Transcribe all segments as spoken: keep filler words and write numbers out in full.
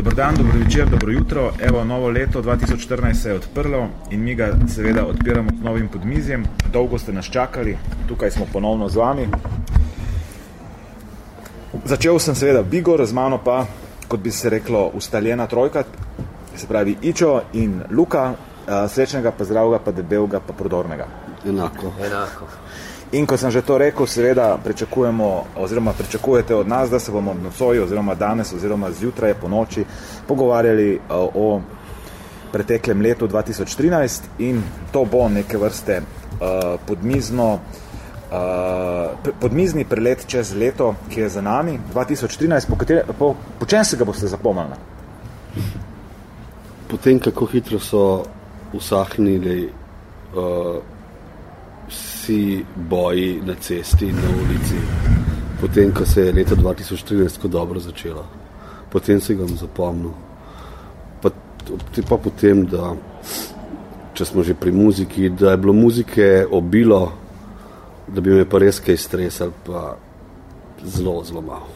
Dobar dan, dobro večer, dobro jutro. Evo, novo leto dva tisoč štirinajst se je odprlo in mi ga seveda odpiramo z novim podmizjem. Dolgo ste nas čakali, tukaj smo ponovno z vami. Začel sem seveda Bigor, z mano pa, kot bi se reklo, ustaljena trojka, se pravi Ičo in Luka, srečnega pa zdravega, pa debelega, pa prodornega. Enako. Enako. In ko sem že to rekel, seveda pričakujemo, oziroma pričakujete od nas, da se bomo nocoj, oziroma danes, oziroma zjutraj po noči pogovarjali o preteklem letu dva tisoč trinajst in to bo neke vrste uh, podmizno, uh, podmizni prelet čez leto, ki je za nami, dva tisoč trinajst, po, katere, po, po čem se ga boste zapomnili? Potem, kako hitro so usahnili uh, vsi boji na cesti in na ulici, potem, ko se je leto dva tisoč trinajst dobro začelo. Potem se ga bom zapomnil. Pa, pa potem, da, če smo že pri muziki, da je bilo muzike obilo, da bi me pa res kaj stresali, pa zelo, zelo malo.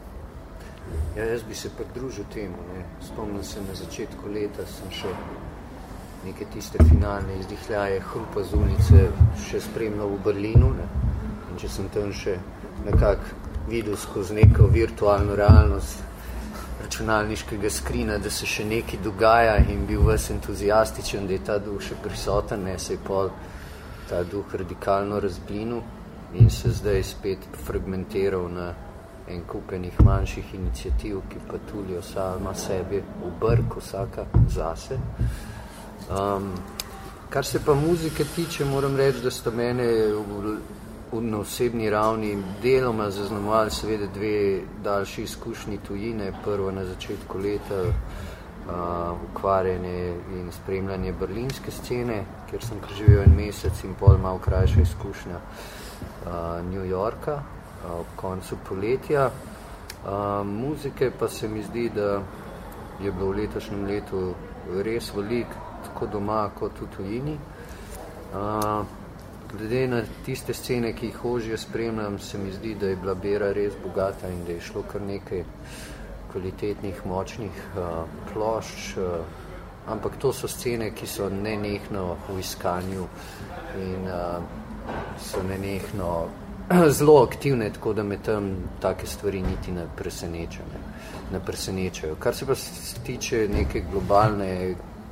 Ja, jaz bi se pridružil temu, ne. Spomnim se na začetku leta, sem še neke tiste finalne izdihljaje hrupa z ulice še spremljal v Berlinu, ne. In če sem tam še nekako videl skozi neko virtualno realnost računalniškega skrina, da se še nekaj dogaja in bil ves entuzijastičen, da je ta duh še prisoten, ne, se je pol ta duh radikalno razblinil in se zdaj spet fragmentiral na en kupenih manjših iniciativ, ki pa tulijo sama sebi v brk, vsaka zase. Um, kar se pa muzike tiče, moram reči, da sta mene v, v, na osebni ravni deloma zaznamovali seveda dve daljši izkušnji tujine. Prvo na začetku leta uh, ukvarjanje in spremljanje berlinske scene, kjer sem preživel en mesec in pol malo krajša izkušnja uh, New Yorka uh, ob koncu poletja. Uh, muzike pa se mi zdi, da je bilo v letošnjem letu res veliko, tako doma kot v tujini. Uh, glede na tiste scene, ki jih ožje spremljam, se mi zdi, da je bila bera res bogata in da je šlo kar nekaj kvalitetnih, močnih uh, plošč, uh, ampak to so scene, ki so nenehno v iskanju in uh, so nenehno zelo aktivne, tako da me tam take stvari niti ne presenečajo. Ne presenečajo. Kar se pa tiče neke globalne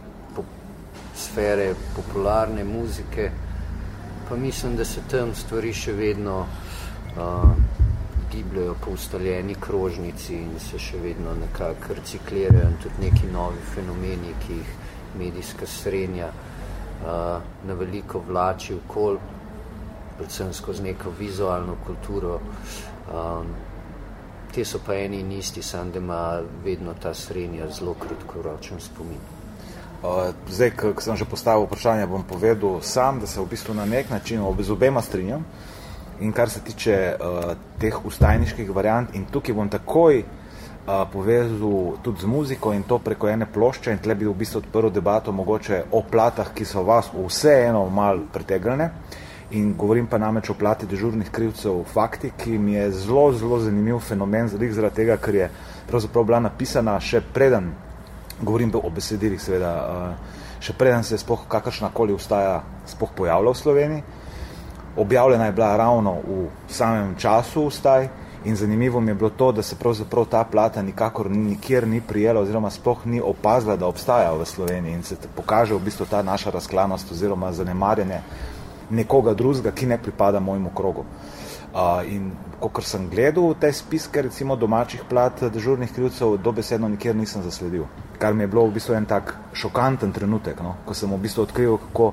sfere popularne muzike, pa mislim, da se tam stvari še vedno uh, gibljajo po ustaljeni krožnici in se še vedno nekako reciklirajo in tudi neki novi fenomeni, ki jih medijska srenja uh, na veliko vlači okol, predvsem skozi neko vizualno kulturo. Um, te so pa eni in isti, sam da ima vedno ta srenja zelo kratkoročen spomin. Zdaj, ko sem že postavil vprašanje, bom povedal sam, da se v bistvu na nek način z obema strinjam in kar se tiče uh, teh ustajniških variant in tukaj bom takoj uh, povezal tudi z muziko in to preko ene plošče in tle bi v bistvu odprl debato mogoče o platah, ki so vas vseeno malo pritegnile in govorim pa namreč o plati Dežurnih krivcev Fakti, ki mi je zelo, zelo zanimiv fenomen zaradi tega, ker je pravzaprav bila napisana še preden, govorim o besedilih seveda, še preden se je sploh kakršnakoli ustaja sploh pojavila v Sloveniji. Objavljena je bila ravno v samem času ustaj in zanimivo mi je bilo to, da se pravzaprav ta plata nikakor nikjer ni prijela oziroma sploh ni opazila, da obstaja v Sloveniji in se pokaže v bistvu ta naša razklanost oziroma zanemarjanje nekoga drugega, ki ne pripada mojemu krogu. Uh, in kakor sem gledal te spiske recimo domačih plat Dežurnih krivcev, dobesedno nikjer nisem zasledil. Kar mi je bilo v bistvu en tak šokanten trenutek, no? Ko sem v bistvu odkril, kako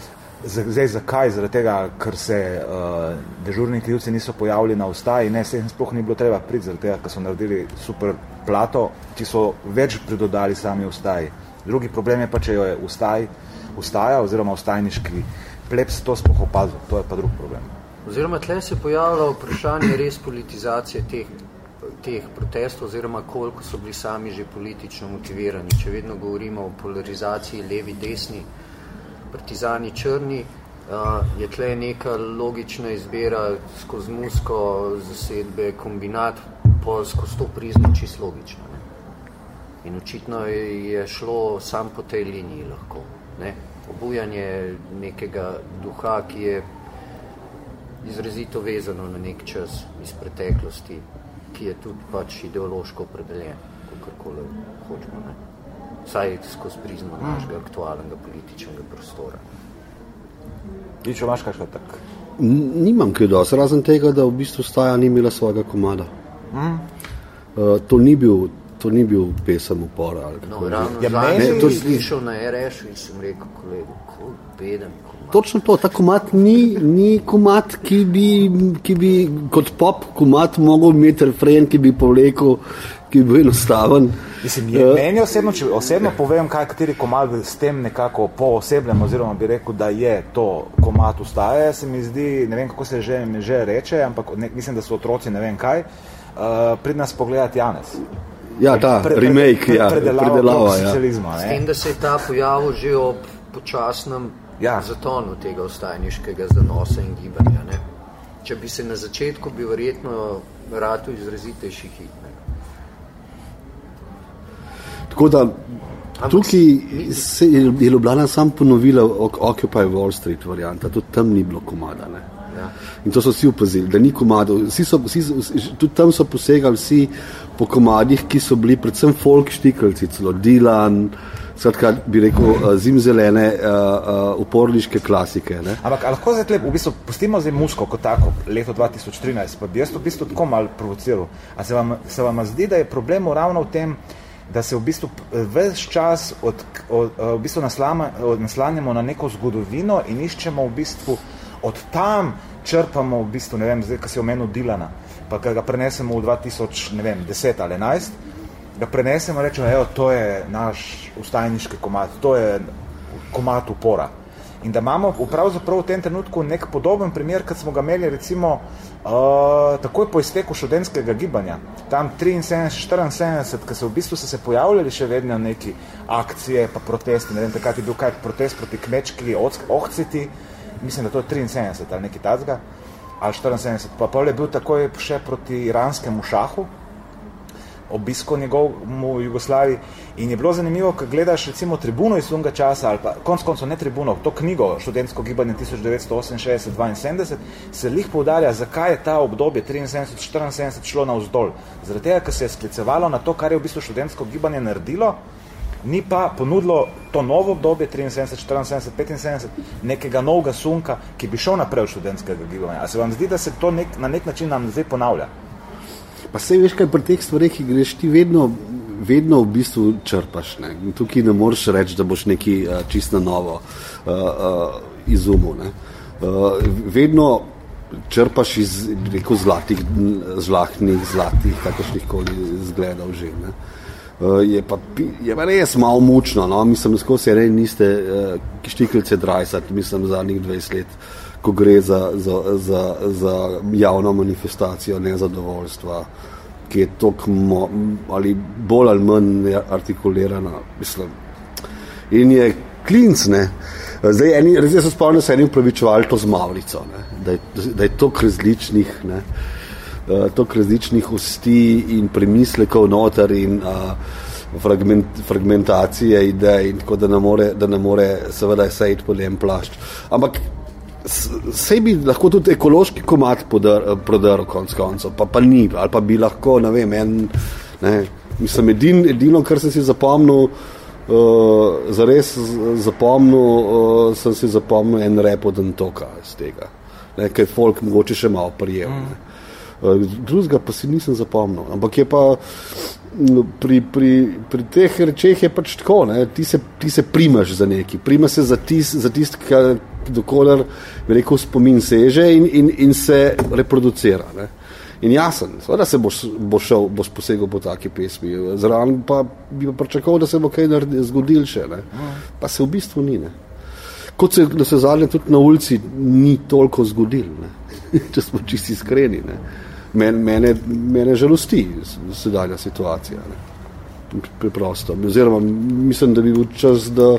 zdaj zakaj, zaradi tega, ker se uh, Dežurni krivci niso pojavili na ustaji, ne, se jim sploh ni bilo treba priti, zaradi tega, ker so naredili super plato, ki so več pridodali sami ustaji. Drugi problem je pa, če jo je ustaj, ustaja oziroma ustajniški plebs to sploh opazil, to je pa drug problem. Oziroma, tle se pojavlja vprašanje res politizacije teh, teh protestov, oziroma koliko so bili sami že politično motivirani. Če vedno govorimo o polarizaciji levi-desni, partizani črni, uh, je tle neka logična izbira skozi muziko, zasedbe, kombinat, pol skozi to prizmo čisto logično. Ne? In očitno je šlo sam po tej liniji lahko. Ne? Obujanje nekega duha, ki je izrazito vezano na nek čas iz preteklosti, ki je tudi pač ideološko opredeljen, kakorkoli hočemo. Ne? Vsaj skozi prizmo našega aktualnega političnega prostora. Ti, če imaš kakšno tak? Nimam kaj dosti, razen tega, da v bistvu Staja ni imela svojega komada. Mm. Uh, to ni bil to ni bil pesem upora. Ali no, ravno ja, zadnji sem slišal na er es-u in sem rekel, kolegu, kako beden komad. Točno to, ta komad ni, ni komad, ki bi, ki bi kot pop komad mogel imeti refren, ki bi povlekel, ki bi bil enostaven. Mislim, je, uh, meni osebno, če osebno povem, kaj kateri komad s tem nekako poosebnem, oziroma bi rekel, da je to komad Ustaje, se mi zdi, ne vem, kako se že, že reče, ampak ne, mislim, da so otroci, ne vem kaj, uh, prid nas pogledati Janez. Ja, ta pre, pre, remake, ja, predelava, predelava ja. Socializma. S tem, da se je ta pojavil že ob počasnem ja. zatonu tega ustajniškega zanosa in gibanja. Ne? Če bi se na začetku, bi verjetno ratu izrazitejši hit. Ne? Tako da, tukaj se je Ljubljana sam ponovila Occupy Wall Street varianta, tudi tam ni bilo komada. Ne? Ja. In to so vsi opazili, da ni komadov. Vsi so, vsi, tudi tam so posegali vsi po komadih, ki so bili predvsem folk štikelci, celo Dylan, skratka, bi rekel, zimzelene, uh, uh, uporniške klasike. Ne? Ampak lahko zdaj tlep, v bistvu, pustimo zdaj musko kot tako, leto dva tisoč trinajst, pa bi jaz v bistvu tako malo provociral. A se vam, se vam zdi, da je problem ravno v tem, da se v bistvu ves čas od, od, v bistvu naslama, od, naslanjamo na neko zgodovino in iščemo v bistvu od tam črpamo v bistvu, ne vem, zdaj, ko si omenil Dylana, pa ga prenesemo v dva tisoč deset ali enajst, ga prenesemo in rečemo, evo, to je naš ustajniški komad, to je komad upora. In da imamo pravzaprav v tem trenutku nek podoben primer, kad smo ga imeli recimo uh, takoj po izteku študentskega gibanja. Tam triinsedemdeset štiriinsedemdeset, ko se v bistvu so se pojavljali še vedno neki akcije pa protesti, ne vem, takrat je bil kaj protest proti kmečki ohciti, mislim, da to je triinsedemdeset ali nekaj tacga, ali štiriinsedemdeset, pa pol je bil takoj še proti iranskemu šahu, obisko njegovmu v Jugoslaviji in je bilo zanimivo, ko gledaš recimo Tribuno iz unga časa, ali pa konc koncev ne Tribuno, to knjigo študentsko gibanje tisoč devetsto oseminšestdeset dvainsedemdeset, se lih poudarja, zakaj je ta obdobje triinsedemdeset štiriinsedemdeset šlo navzdol. Zaradi tega, ker se je sklicevalo na to, kar je v bistvu študentsko gibanje naredilo, ni pa ponudilo to novo obdobje, triinsedemdeset, štiriinsedemdeset, petinsedemdeset, nekega novega sunka, ki bi šel naprej v študentskega gibanja. A se vam zdi, da se to nek, na nek način nam zdaj ponavlja? Pa sej veš, kaj pri teh stvareh, ki greš ti vedno, vedno v bistvu črpaš. Ne? Tukaj ne moreš reči, da boš neki uh, čisto novo uh, uh, izumil. Ne? Uh, vedno črpaš iz rekel, zlatih, žlahnih, zlatih, kakršnih koli zgledov že. Ne? Uh, je, pa, je pa res malo mučno, no? Mislim, skozi ene niste uh, štikelce drajsati, mislim, zadnjih dvajset let, ko gre za, za, za, za javno manifestacijo nezadovoljstva, ki je toliko mo, ali bolj ali manj artikulirana, mislim. In je klinc, ne. Zdaj, eni, zdaj se spomnim, se eni upravičevali to z Mavrico, ne? Da, je, da je toliko različnih, ne, uh, toliko različnih osti in premislekov noter in uh, fragment, fragmentacije idej, in tako da ne more, da ne more seveda sejti pod en plašč. Ampak sej bi lahko tudi ekološki komad prodrl konc koncev, pa, pa ni, ali pa bi lahko, ne vem, en, ne, mislim, edin, edino, kar sem si zapomnil, uh, zares zapomnil, uh, sem si zapomnil en rap od Antoka iz tega, ne, kaj folk mogoče še malo prijel, mm. ne. Uh, drugega pa si nisem zapomnil, ampak je pa pri, pri, pri teh rečeh je pač tako, ne, ti se, ti se primaš za neki, prima se za tist, za tist, kar dokoler, bi rekel, spomin seže in, in, in se reproducira. Ne. In jasen, seveda se boš, bo šel, boš posegel po taki pesmi. Zraven pa bi pa pričakal, da se bo kaj zgodil še. Ne. Pa se v bistvu ni. Ne. Kot se, da se zadnje tudi na ulici ni toliko zgodil, ne. Če smo čisti iskreni. Ne. Men, mene, mene žalosti sedanja situacija. Ne. Preprosto. Oziroma, mislim, da bi bil čas, da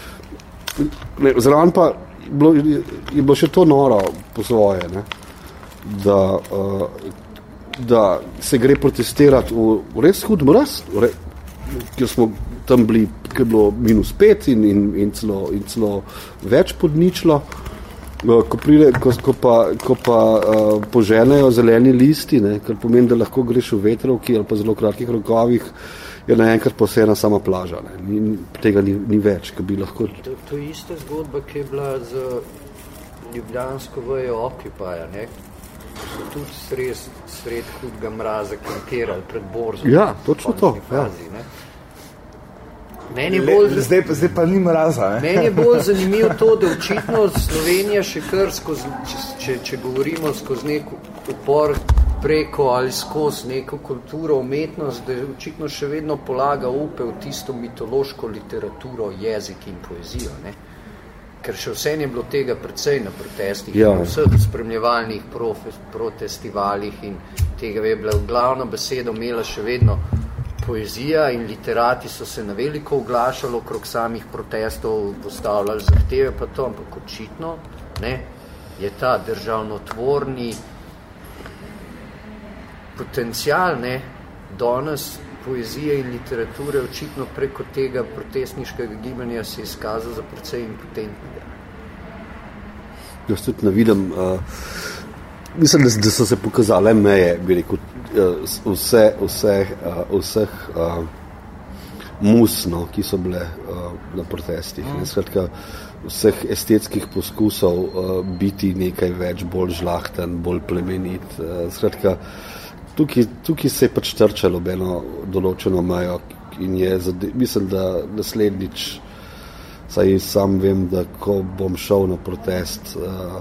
ne, zraven pa Bilo, je bilo še to noro po svoje, ne? Da, uh, da se gre protestirati v, v res hud mraz, re, kjer smo tam bili, kjer je bilo minus pet in, in, in, celo, in celo več pod ničlo. Ko, pride, ko, ko pa, ko pa uh, poženejo zeleni listi, ne, kar pomeni, da lahko greš v vetrovki ali pa zelo kratkih rokovih, je naenkrat posejena sama plaža. Ne. Ni, tega ni, ni več, ki bi lahko... To, to je ista zgodba, ki je bila za ljubljansko vejo Occupyja, ne? So tudi sred, sred hudega mraza kampirali pred borzo. Ja, točno to. Fazi, ja. Meni je bolj, Le, zdaj, zdaj pa ni mraza. Ne? Meni je bolj zanimivo to, da očitno Slovenija še kar skozi, če, če govorimo skozi nek upor preko ali skozi neko kulturo, umetnost, da očitno še vedno polaga upe v tisto mitološko literaturo, jezik in poezijo. Ne? Ker še vse je bilo tega precej na protestih, ja. In vseh spremljevalnih profes, protestivalih in tega je bila glavna beseda imela še vedno poezija in literati so se na veliko oglašali okrog samih protestov, postavljali zahteve pa to, ampak očitno ne, je ta državnotvorni potencial, ne, danes poezije in literature očitno preko tega protestniškega gibanja se je izkazal za precej impotentnega. Jaz tudi ne vidim, uh, mislim, da, da so se pokazale meje, bi rekel, vse, vse, uh, vseh uh, mus, no, ki so bile uh, na protestih. Mm. Skratka, vseh estetskih poskusov uh, biti nekaj več, bolj žlahten, bolj plemenit. Uh, skratka, tukaj, tukaj se je pač trčalo eno določeno mejo in je, zade, mislim, da naslednjič, saj sam vem, da ko bom šel na protest, uh,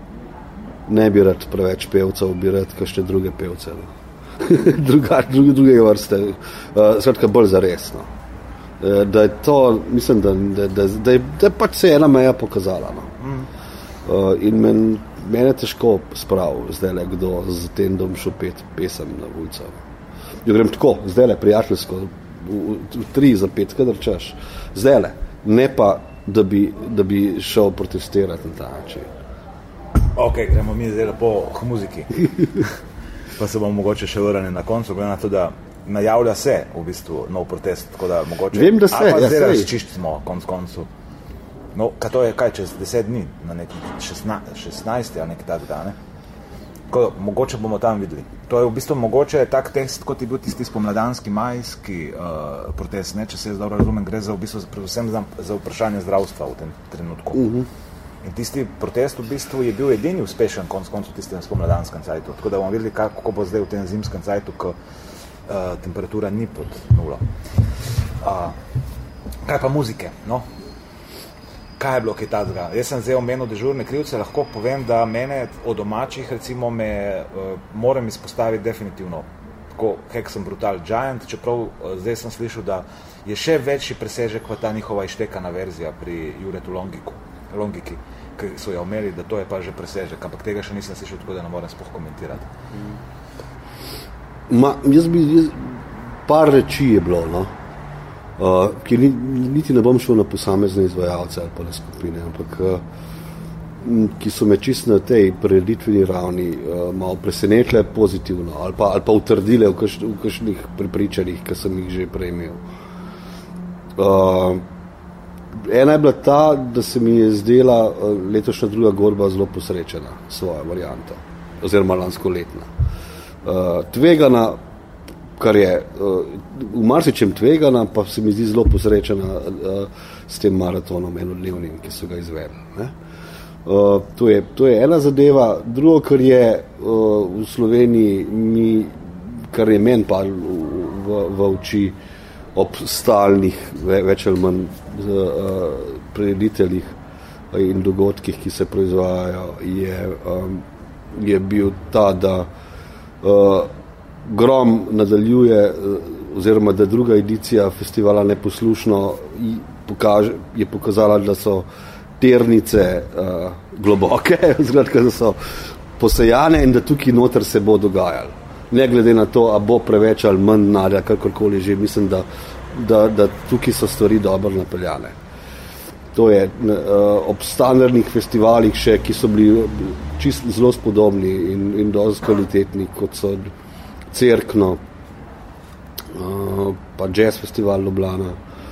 ne bi rad preveč pevcev, bi rad kakšne druge pevce. No. Druga, druge, druge vrste, uh, skratka bolj zaresno. Uh, da je to, mislim, da, da, da, da, je, da je pač se ena meja pokazala. No. Mm. Uh, in men, mene težko spravil zdajle, kdo z tendom šopet pesem na ulico. Jo grem tako, zdajle, prijateljsko, v, v tri za pet, kadar češ. Zdajle, ne pa, da bi, da bi šel protestirati na ta način. Ok, gremo mi zdaj lepo k muziki. Pa se bomo mogoče še vrnili na koncu, glede na to, da najavlja se v bistvu nov protest, tako da mogoče... Vem, da se, ja, ja, zdaj sej. razčiščimo konc koncu. No, kaj to je, kaj, čez deset dni, na neki šestnajsti ali nekaj takega, ne? Tako da, mogoče bomo tam videli. To je v bistvu mogoče tak tekst, kot je bil tisti spomladanski majski uh, protest, ne? Če se jaz dobro razumem, gre za v bistvu predvsem za, za vprašanje zdravstva v tem trenutku. Uh-huh. In tisti protest v bistvu je bil edini uspešen konc koncu tistem spomladanskem cajtu. Tako da bomo videli, kako bo zdaj v tem zimskem cajtu, ko uh, temperatura ni pod nulo. Uh, kaj pa muzike? No? Kaj je bilo kaj tazga? Jaz sem zdaj omenil dežurne krivce, lahko povem, da mene od domačih recimo me uh, moram izpostaviti definitivno tako Hexen Brutal Giant, čeprav uh, zdaj sem slišal, da je še večji presežek v ta njihova ištekana verzija pri Juretu Longiku. Longiki, ki so jo imeli, da to je pa že presežek, ampak tega še nisem slišal, tako da ne morem sploh komentirati. Ma, jaz bi, jaz, par reči je bilo, no, uh, ki ni, niti ne bom šel na posamezne izvajalce ali pa na skupine, ampak uh, ki so me čist na tej preditveni ravni uh, malo presenetile pozitivno ali pa, ali pa utrdile v, kaš, v kakšnih prepričanjih, ki sem jih že prej imel. Uh, Ena je bila ta, da se mi je zdela letošnja druga godba zelo posrečena, svoja varianta, oziroma lansko letna. Uh, tvegana, kar je uh, v marsičem tvegana, pa se mi zdi zelo posrečena uh, s tem maratonom enodnevnim, ki so ga izvedli. Ne? Uh, to, je, to je ena zadeva. Drugo, kar je uh, v Sloveniji, mi, kar je meni pa v, v, v oči, ob stalnih, več ali manj uh, prirediteljih in dogodkih, ki se proizvajajo, je, um, je bil ta, da uh, Grom nadaljuje, uh, oziroma da druga edicija festivala Neposlušno pokaže, je pokazala, da so ternice uh, globoke, zgradka, da so posejane in da tukaj noter se bo dogajalo. Ne glede na to, a bo preveč ali manj narja, kakorkoli že, mislim, da, da, da tukaj so stvari dobro napeljane. To je uh, ob standardnih festivalih še, ki so bili čisto zelo spodobni in, in dosti kvalitetni, kot so Cerkno, uh, pa Jazz Festival Ljubljana,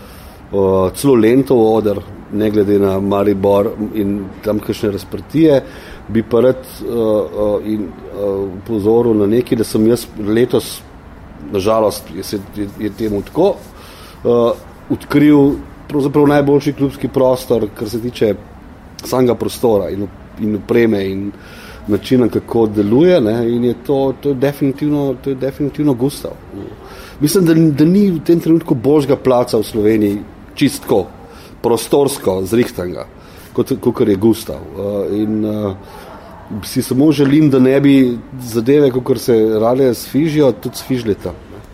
uh, celo Lentov oder, ne glede na Maribor in tam kakšne razprtije, bi pa rad uh, uh, in uh, pozoril na nekaj, da sem jaz letos, nažalost je, se, je, je temu tako, uh, odkril pravzaprav najboljši klubski prostor, kar se tiče samega prostora in, in opreme in načina, kako deluje, ne, in je to, to, je definitivno, to je definitivno Gustav. Mislim, da, da ni v tem trenutku božjega placa v Sloveniji čistko, prostorsko, zrihtanga, kot, kot je Gustav. Uh, in uh, si samo želim, da ne bi zadeve, kot se rade sfižijo, tudi sfižljeta.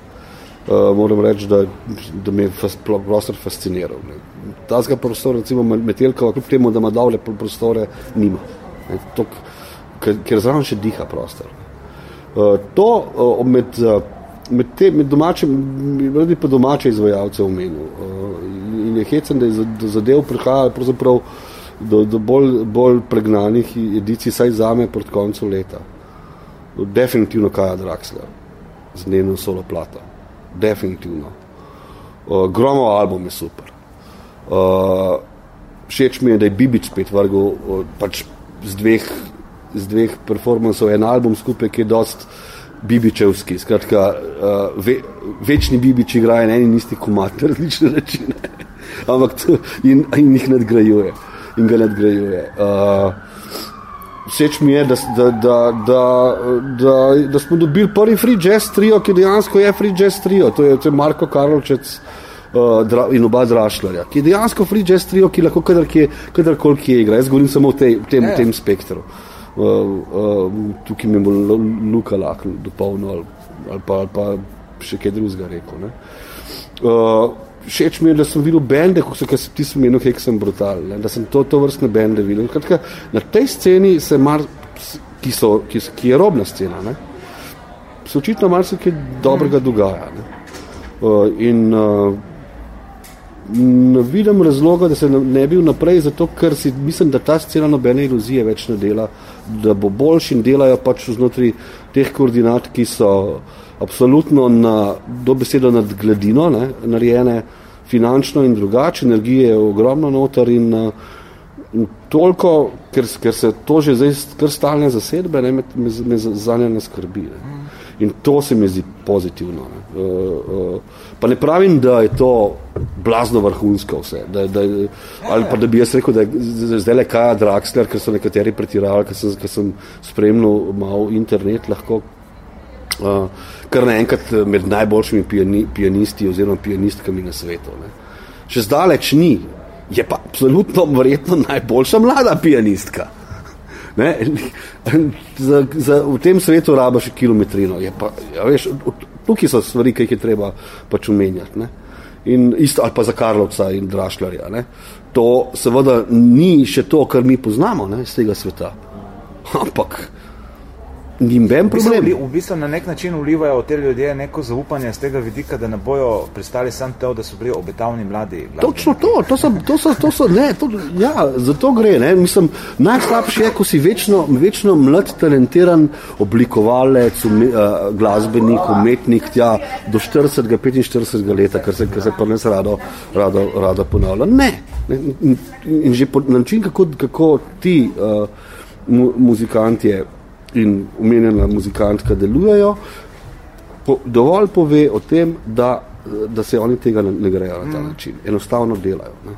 Uh, moram reči, da, da me je fas, prostor fasciniral. Ne. Tazga prostor, recimo Metelkova, kljub temu, da ima davle prostore, nima. Ne, tok, ker zraven še diha prostor. Uh, to uh, med, uh, med, te, med domačim, radi pa domače izvajalce omenil. Uh, in je hecen, da je do zadev prihaja pravzaprav do, do bolj, bolj pregnanih edicij, saj zame proti koncu leta. Definitivno Kaja Draxler z njenim solo plato. Definitivno. Uh, Gromov album je super. Uh, všeč mi je, da je Bibič spet vrgel uh, pač z dveh z dveh performansov en album skupaj, ki je dost bibičevski. Skratka, uh, ve, večni Bibič igrajo en in isti komad na različne načine. Ampak to, in, in jih nadgrajuje. In ga nadgrajuje. Uh, Všeč mi je, da, da, da, da, da, da smo dobili prvi free jazz trio, ki dejansko je free jazz trio. To je, to je Marko Karlovčec uh, dra, in oba Drašlarja. Ki je dejansko free jazz trio, ki lahko kadarkoli kje igra. Jaz govorim samo v tej, tem, yeah. tem spektru. Uh, uh, tukaj mi bo Luka lahko dopolnil ali, ali, pa, ali pa še kaj drugega rekel. Ne? Uh, všeč mi je, da sem videl bende, kot so, ki ti sem menil Hexen Brutal, ne? Da sem to, to vrstne bende videl. Kratka, na tej sceni se mar, ki, so, ki, ki je robna scena, ne? Se očitno mar se kaj dobrega dogaja. Ne? Uh, in uh, ne vidim razloga, da se ne bi naprej, zato ker si mislim, da ta scena nobene iluzije več ne dela, da bo boljši in delajo pač znotraj teh koordinat, ki so absolutno na dobesedo nad gladino, ne, narejene finančno in drugače, energije je ogromno noter in, in toliko, ker, ker se to že zdaj kar stalne zasedbe, ne, me, me, me zanje ne skrbi. Ne. In to se mi zdi pozitivno. Ne. Uh, uh, pa ne pravim, da je to blazno vrhunsko vse, da, da, ali pa da bi jaz rekel, da je zdaj le Kaja Draxler, ker so nekateri pretirali, ker sem, ker sem spremljal malo internet lahko, uh, kar naenkrat med najboljšimi piani, pianisti oziroma pianistkami na svetu. Ne. Še zdaleč ni, je pa absolutno verjetno najboljša mlada pianistka. Ne? Za, za, v tem svetu raba še kilometrino. Je pa, ja, veš, tukaj so stvari, ki jih je treba pač omenjati. Ne? In isto, ali pa za Karlovca in Drašlarja. Ne? To seveda ni še to, kar mi poznamo, ne, iz tega sveta. Ampak nim ben problem. V bistvu na nek način vlivajo te ljudje neko zaupanje z tega vidika, da ne bojo pristali sam to, da so bili obetavni mladi. Točno to, to so, to so, to so ne, to, ja, za to gre, ne, mislim, najslabše je, ko si večno, večno mlad, talentiran oblikovalec, ume, uh, glasbenik, umetnik, tja, do štiridesetega, petinštiridesetega leta, kar se, kar se pa nas rado, rado, rado ponavlja. Ne, ne in, in že po način, kako, kako ti uh, mu, muzikantje in umenjena muzikantka delujejo, po, dovolj pove o tem, da, da se oni tega ne, ne grejo na ta način. Enostavno delajo. Ne.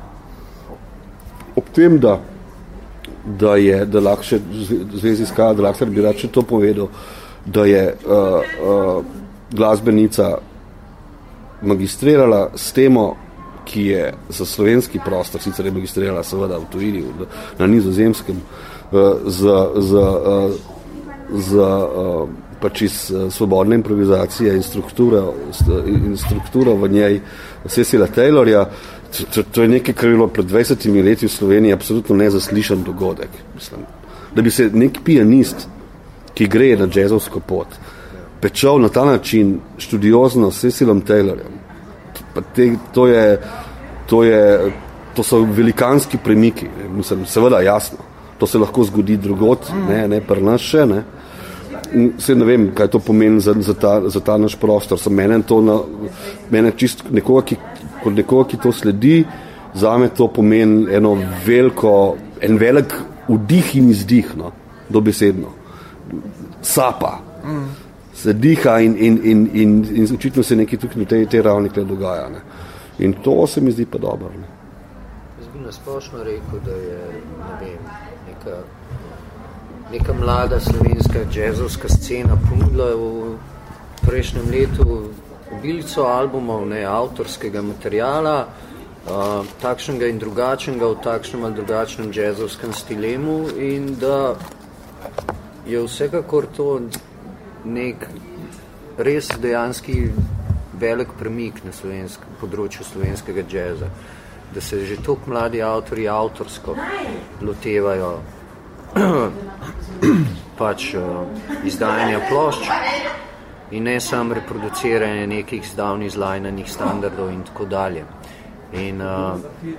Ob tem, da, da je, da lahko še zvezi s Kaja Draxler, bi rad še to povedal, da je uh, uh, glasbenica magistrirala s temo, ki je za slovenski prostor, sicer je magistrirala seveda v tujini, na Nizozemskem, uh, za, za uh, za uh, pač iz uh, svobodne improvizacije in struktura, in struktura v njej Cecila Taylorja. To, to je nekaj, kar je bilo pred dvajsetimi leti v Sloveniji absolutno nezaslišan dogodek. Mislim, da bi se nek pianist, ki gre na džezovsko pot, pečal na ta način študiozno s Cecilom Taylorjem. Pa te, to, je, to, je, to so velikanski premiki. Mislim, seveda jasno. To se lahko zgodi drugot, ne, ne pri nas še, ne. se ne vem, kaj to pomeni za, za, ta, za ta naš prostor. So mene to na, mene čist nekoga, ki, kot nekoga, ki to sledi, zame to pomeni eno veliko, en velik vdih in izdih, no, dobesedno. Sapa. Mm. Se diha in, in, in, in, in očitno se nekaj tukaj na tej, tej ravni kaj dogaja. Ne. In to se mi zdi pa dobro. Ne. Jaz bi nasplošno rekel, da je, ne vem, neka, neka mlada slovenska džezovska scena ponudila v prejšnjem letu obilico albumov, ne, avtorskega materiala, uh, takšnega in drugačnega v takšnem ali drugačnem džezovskem stilemu in da je vsekakor to nek res dejanski velik premik na slovensk, področju slovenskega džeza, da se že toliko mladi avtori avtorsko lotevajo pač uh, izdajanja plošč in ne samo reproduciranje nekih zdavnih zlajnanih standardov in tako dalje. In, uh,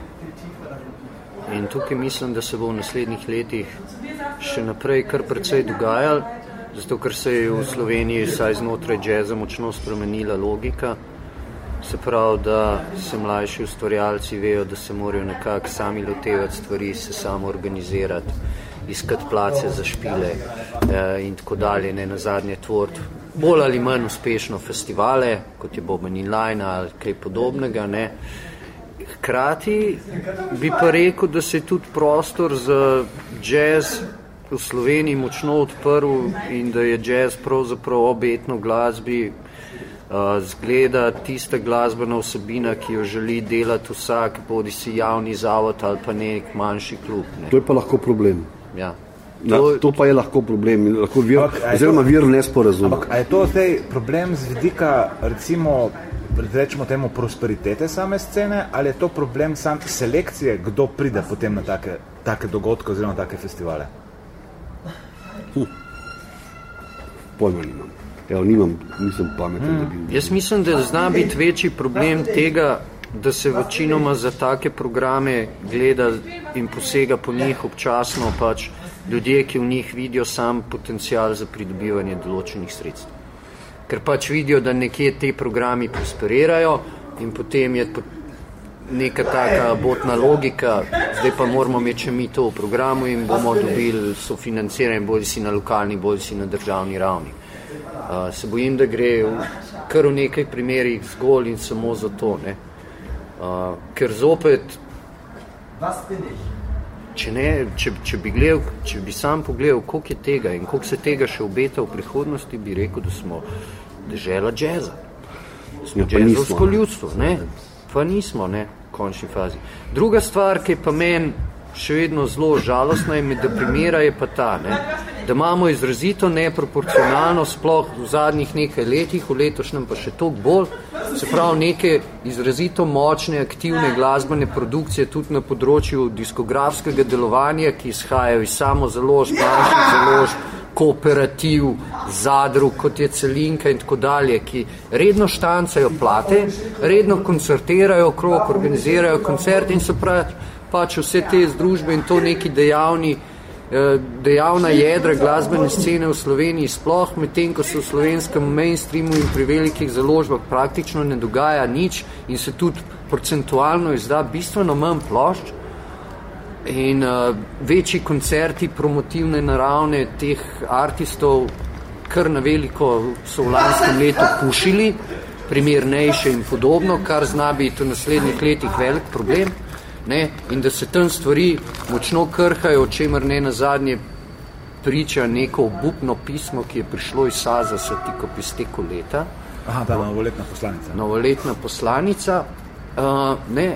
in tukaj mislim, da se bo v naslednjih letih še naprej kar precej dogajalo, zato ker se je v Sloveniji saj znotraj džeza močno spremenila logika, se pravi, da se mlajši ustvarjalci vejo, da se morajo nekako sami lotevati stvari, se samo organizirati, iskati place za špile eh, in tako dalje, ne nazadnje tvoriti bolj ali manj uspešno festivale, kot je Boban in Lajna ali kaj podobnega, ne. Hkrati bi pa rekel, da se je tudi prostor za džez v Sloveniji močno odprl in da je džez pravzaprav obetno glasbi uh, zgleda tista glasbena vsebina, ki jo želi delati vsak, bodi si javni zavod ali pa nek manjši klub. Ne. To je pa lahko problem. Ja. Na, to, to pa je lahko problem, lahko vir, okay, oziroma vir nesporazum. Ampak a je to zdaj problem z vidika, recimo, rečemo temu prosperitete same scene, ali je to problem sam selekcije, kdo pride potem na take, take dogodke oziroma take festivale? Hm. Pojma nimam. Evo, nimam, nisem pameten, hmm. da bi... Jaz mislim, da zna biti večji problem tega, da se večinoma za take programe gleda in posega po njih občasno pač ljudje, ki v njih vidijo sam potencial za pridobivanje določenih sredstev. Ker pač vidijo, da nekje te programi prosperirajo in potem je neka taka botna logika, zdaj pa moramo imeti še mi to v programu in bomo dobili sofinanciranje bolj si na lokalni, bolj si na državni ravni. Uh, se bojim, da gre v, kar v nekaj primerih zgolj in samo za to, ne. Uh, ker zopet če, ne, če, če, bi gledal, če bi sam pogledal, koliko je tega in koliko se tega še obeta v prihodnosti, bi rekel, da smo dežela džeza. Smo ja, džezovsko ljudstvo, ne. Pa nismo, ne, v končni fazi. Druga stvar, ki je pa meni še vedno zelo žalostna in me deprimira, je pa ta, ne, da imamo izrazito neproporcionalno, sploh v zadnjih nekaj letih, v letošnjem pa še toliko bolj, se pravi neke izrazito močne, aktivne glasbene produkcije tudi na področju diskografskega delovanja, ki izhajajo iz samo založb, manjših založb, kooperativ, zadrug, kot je Celinka in tako dalje, ki redno štancajo plate, redno koncertirajo okrog, organizirajo koncerte in so prav, pač vse te združbe in to neki dejavni, dejavna jedra glasbene scene v Sloveniji sploh, medtem ko se v slovenskem mainstreamu in pri velikih založbah praktično ne dogaja nič in se tudi procentualno izda bistveno manj plošč. In uh, večji koncerti promotivne naravne teh artistov kar na veliko so v lanskem letu pušili, primer Nejše in podobno, kar zna biti v naslednjih letih velik problem, ne, in da se tam stvari močno krhajo, o čemer ne nazadnje priča neko obupno pismo, ki je prišlo iz Saza tik ob izteku leta. Aha, ta novoletna poslanica. Novoletna poslanica, uh, ne,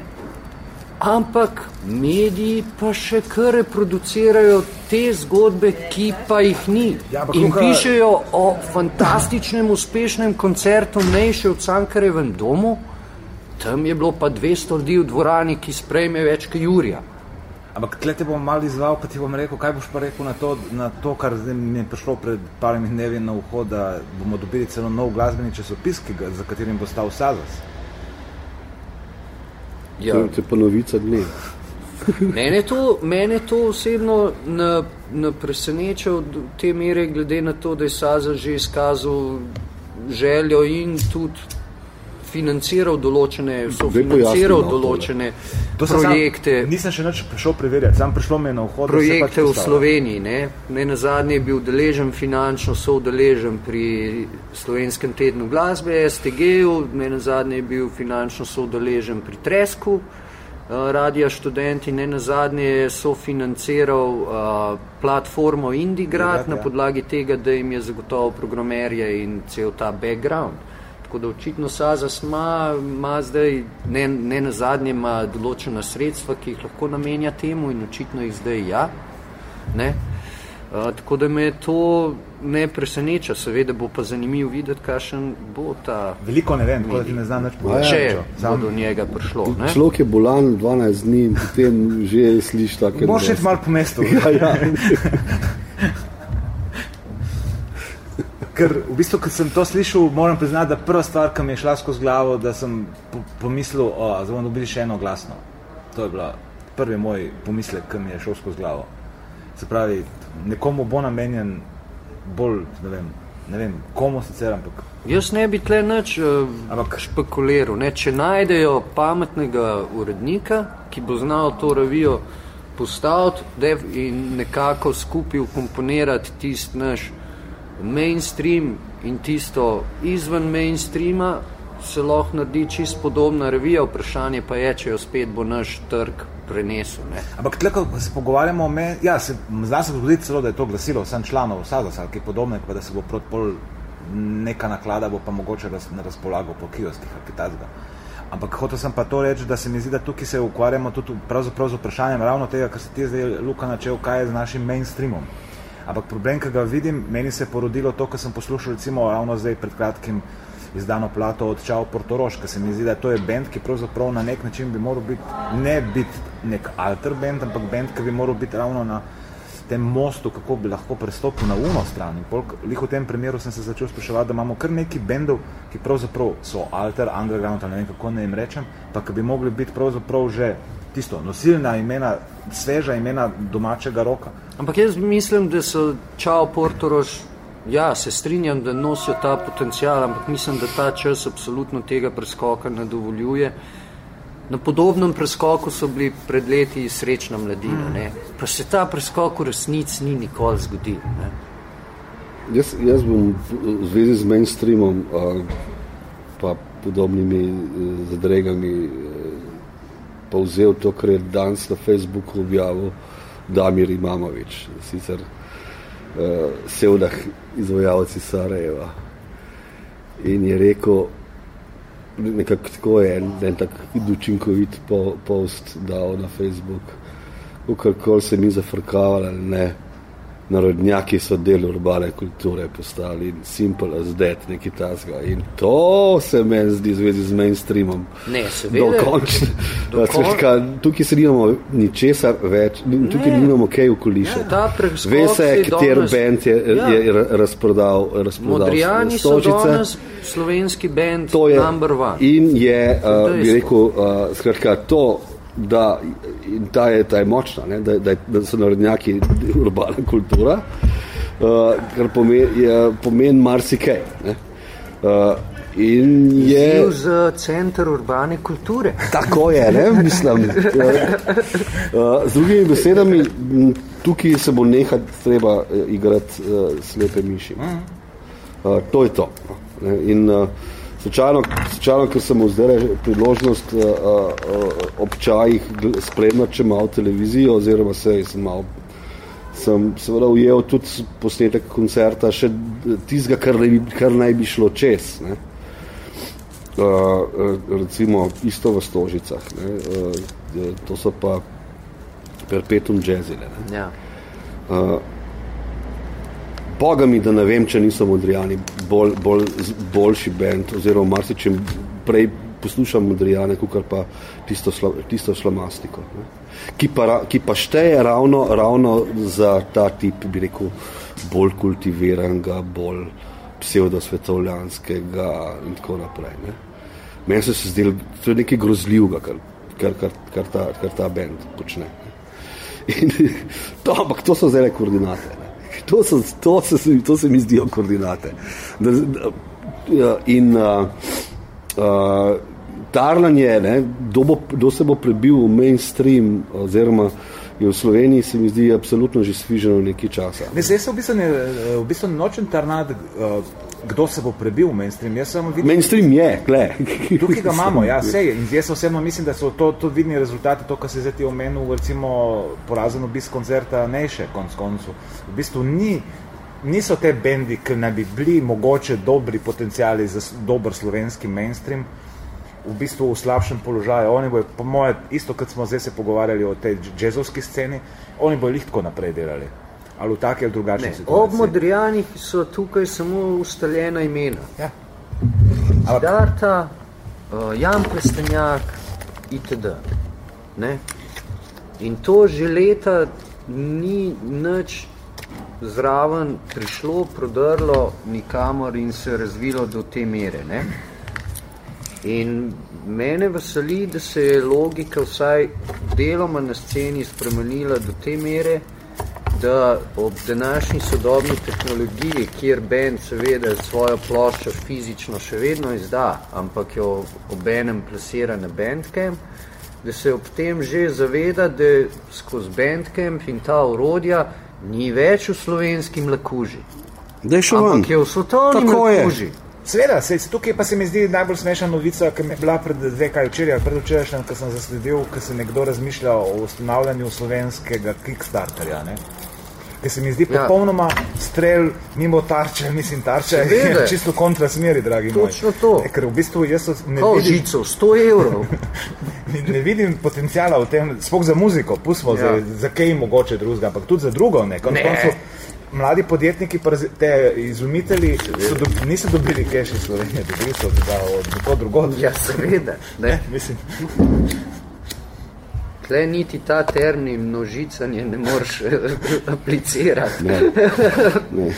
ampak mediji pa še kar reproducirajo te zgodbe, ki pa jih ni. Ja, in kuka... pišejo o fantastičnem, uspešnem koncertu Nejše v Cankarjevem domu, tam je bilo pa dvesto ljudi v dvorani, ki sprejme več kot Jurija. Ampak tle te bom malo izval, pa ti bom rekel, kaj boš pa rekel na to, na to kar mi je prišlo pred parimi dnevi na uho, da bomo dobili celo nov glasbeni časopis, za katerim bo stal Sazas. Ja. To je pa novica dne. Mene to, mene to osebno na, na preseneča v te mere, glede na to, da je Saza že izkazal željo in tudi financiral določene, sofinanciral določene projekte. Sam, nisem še nič prišel preverjati, sam prišlo me na vhod. Projekte v Sloveniji, ne. Ne nazadnje je bil udeležen finančno, so udeležen pri Slovenskem tednu glasbe, S T G-u, ne nazadnje je bil finančno so udeležen pri Tresku, Radija Študenti, ne nazadnje je sofinanciral uh, platformo Indigrad na podlagi tega, da jim je zagotovo programerje in cel ta background. Tako da očitno Sazas ima, ima zdaj, ne, ne nazadnje ima določena sredstva, ki jih lahko namenja temu in očitno jih zdaj ja. Ne? Uh, tako da me to ne preseneča, seveda bo pa zanimivo videti, kakšen bo ta... Veliko ne vem, tako da ti ne znam več povedati. Če bo do njega prišlo. Ne? Človek je bolan dvanajst dni in potem že sliši take... Boš šet malo po mestu. Ja, ja. Ker v bistvu, ko sem to slišal, moram priznati, da prva stvar, ki mi je šla skozi glavo, da sem pomislil, o, zdaj bomo dobili še eno glasno. To je bila prvi moj pomislek, ki mi je šel skozi glavo. Se pravi, nekomu bo namenjen bolj, ne vem, ne vem, komu sicer, ampak... Jaz ne bi tle nič uh, ampak... špekuliral, ne, če najdejo pametnega urednika, ki bo znal to revijo postaviti in nekako skupaj ukomponirati tist naš mainstream in tisto izven mainstreama, se lahko naredi čisto podobna revija, vprašanje pa je, če jo spet bo naš trg prenesel. Ne. Ampak tle, ko se pogovarjamo o me, ja, se, zna se zgoditi celo, da je to glasilo vsem članov Sazasa, ki je podobno, pa da se bo proti pol neka naklada bo pa mogoče raz, na razpolago po kioskih ali kitazga. Ampak hotel sem pa to reči, da se mi zdi, da tukaj se ukvarjamo tudi pravzaprav z vprašanjem ravno tega, kar se ti zdaj Luka načel, kaj je z našim mainstreamom. Ampak problem, ki ga vidim, meni se je porodilo to, kar sem poslušal recimo ravno zdaj pred kratkim izdano plato od Čao Portorož, ker se mi zdi, da to je band, ki pravzaprav na nek način bi moral biti, ne biti nek alter band, ampak band, ki bi moral biti ravno na tem mostu, kako bi lahko prestopil na uno stran. In pol, lih v tem primeru sem se začel spraševati, da imamo kar neki bendov, ki pravzaprav so alter, underground, ali ne vem, kako ne jim rečem, pa ki bi mogli biti pravzaprav že tisto, nosilna imena, sveža imena domačega roka. Ampak jaz mislim, da so Čao Portorož, ja, se strinjam, da nosijo ta potencial, ampak mislim, da ta čas absolutno tega preskoka ne dovoljuje. Na podobnem preskoku so bili pred leti Srečna mladina, mm. ne? Pa se ta preskok v resnici ni nikoli zgodil. Ne? Jaz, jaz bom v zvezi z mainstreamom uh, pa podobnimi uh, zadregami uh, povzel to, kar je danes na Facebooku objavil Damir Imamović, sicer uh, sevdah izvajalci Sarajeva. In je rekel, nekako tako je en, en tak učinkovit po, post dal na Facebook, kakorkoli se mi zafrkavali, ne, narodnjaki so del urbane kulture postali, simple as that, nekaj tasga. In to se meni zdi zvezi z mainstreamom. Ne, seveda. Dokončno. Dokon... Tukaj se nimamo ničesar več, tukaj nimamo kaj okoliša. Ja, ve se, kater band je, ja. je razprodal, razprodal Modrijani Stožice. So danes slovenski band number one. In je, uh, bi rekel, uh, skratka, to, da in ta je, ta je močna, ne? Da, da, da so narodnjaki urbana kultura, uh, kar pomeni, pomen marsikaj. Ne? Uh, in je... Zil z center urbane kulture. Tako je, ne, mislim. Uh, uh, z drugimi besedami, tukaj se bo nehati treba uh, igrati uh, slepe miši. Uh, to je to. Ne? In uh, Slučajno, ker sem vzdelal priložnost uh, uh, ob čajih spremljati če malo televizijo, oziroma se sem malo, sem seveda ujel tudi posnetek koncerta še tistega, kar, kar naj bi šlo čez. Ne? Uh, recimo isto v Stožicah. Ne? Uh, to so pa Perpetuum jazzile. Ne? Ja. Uh, Boga mi, da ne vem, če niso Modrijani bolj, bolj, boljši band, oziroma marsičem prej poslušam Modrijane, kakor pa tisto, sla, tisto šlamastiko. Ne? Ki, pa, ki pa šteje ravno, ravno za ta tip, bi rekel, bolj kultiviranega, bolj psevdosvetovljanskega in tako naprej. Ne? Meni so se zdeli, to je nekaj grozljivega, kar, kar, kar, kar, ta, kar ta band počne. In, to, ampak to so zdaj koordinate. Ne. To, so, to, so, to se mi zdijo koordinate. Da, da, in uh, uh, tarlanje, ne, do, bo, do se bo prebil v mainstream, oziroma je v Sloveniji, se mi zdi absolutno že sviženo nekaj časa. Ne, zdaj se v bistvu, ne, v bistvu nočem tarnati, uh, kdo se bo prebil v mainstream. Jaz sem vidim, mainstream je, gle. Tukaj ga imamo, ja, sej. In jaz osebno mislim, da so to, to vidni rezultati, to, kar se zdaj ti omenil, recimo porazen obisk koncerta Nejše, konc koncu. V bistvu ni, niso te bendi, ki naj bi bili mogoče dobri potenciali za dober slovenski mainstream, v bistvu v slabšem položaju. Oni bojo, po moje, isto, kot smo zdaj se pogovarjali o tej džezovski sceni, oni bojo lihtko naprej delali. Ali v take ali drugačne situacije. Ob Modrijanih so tukaj samo ustaljena imena. Ja. Siddharta, uh, Jan Plestenjak, itd. Ne? In to že leta ni nič zraven prišlo, prodrlo nikamor in se razvilo do te mere. Ne? In mene veseli, da se je logika vsaj deloma na sceni spremenila do te mere, da ob današnji sodobni tehnologiji, kjer band seveda svojo ploščo fizično še vedno izda, ampak jo obenem plasira na Bandcamp, da se ob tem že zaveda, da skozi Bandcamp in ta orodja ni več v slovenskim lakuži. Ampak je v svetovnem lakuži. Seveda, se, tukaj pa se mi zdi najbolj smešna novica, ki mi je bila pred dve kaj včeraj, pred včerajšnjem, ko sem zasledil, ko se nekdo razmišlja o ustanavljanju slovenskega Kickstarterja, ne? Ker se mi zdi ja. popolnoma strel mimo tarče, mislim, tarče je čisto kontra smeri, dragi moji. Točno to. E, ker v bistvu jaz ne Kao vidim... žico, sto evrov. ne, ne vidim potencijala v tem, spok za muziko, pustimo ja. za, za kaj mogoče drugega, ampak tudi za drugo, ne? Konc ne. koncu, mladi podjetniki, te izumitelji, so do, niso dobili cash iz Slovenije, dobili so da od to drugo. Ja, seveda. Ne, mislim. Tle niti ta termin množicanje ne moreš aplicirati. Ne. Ne.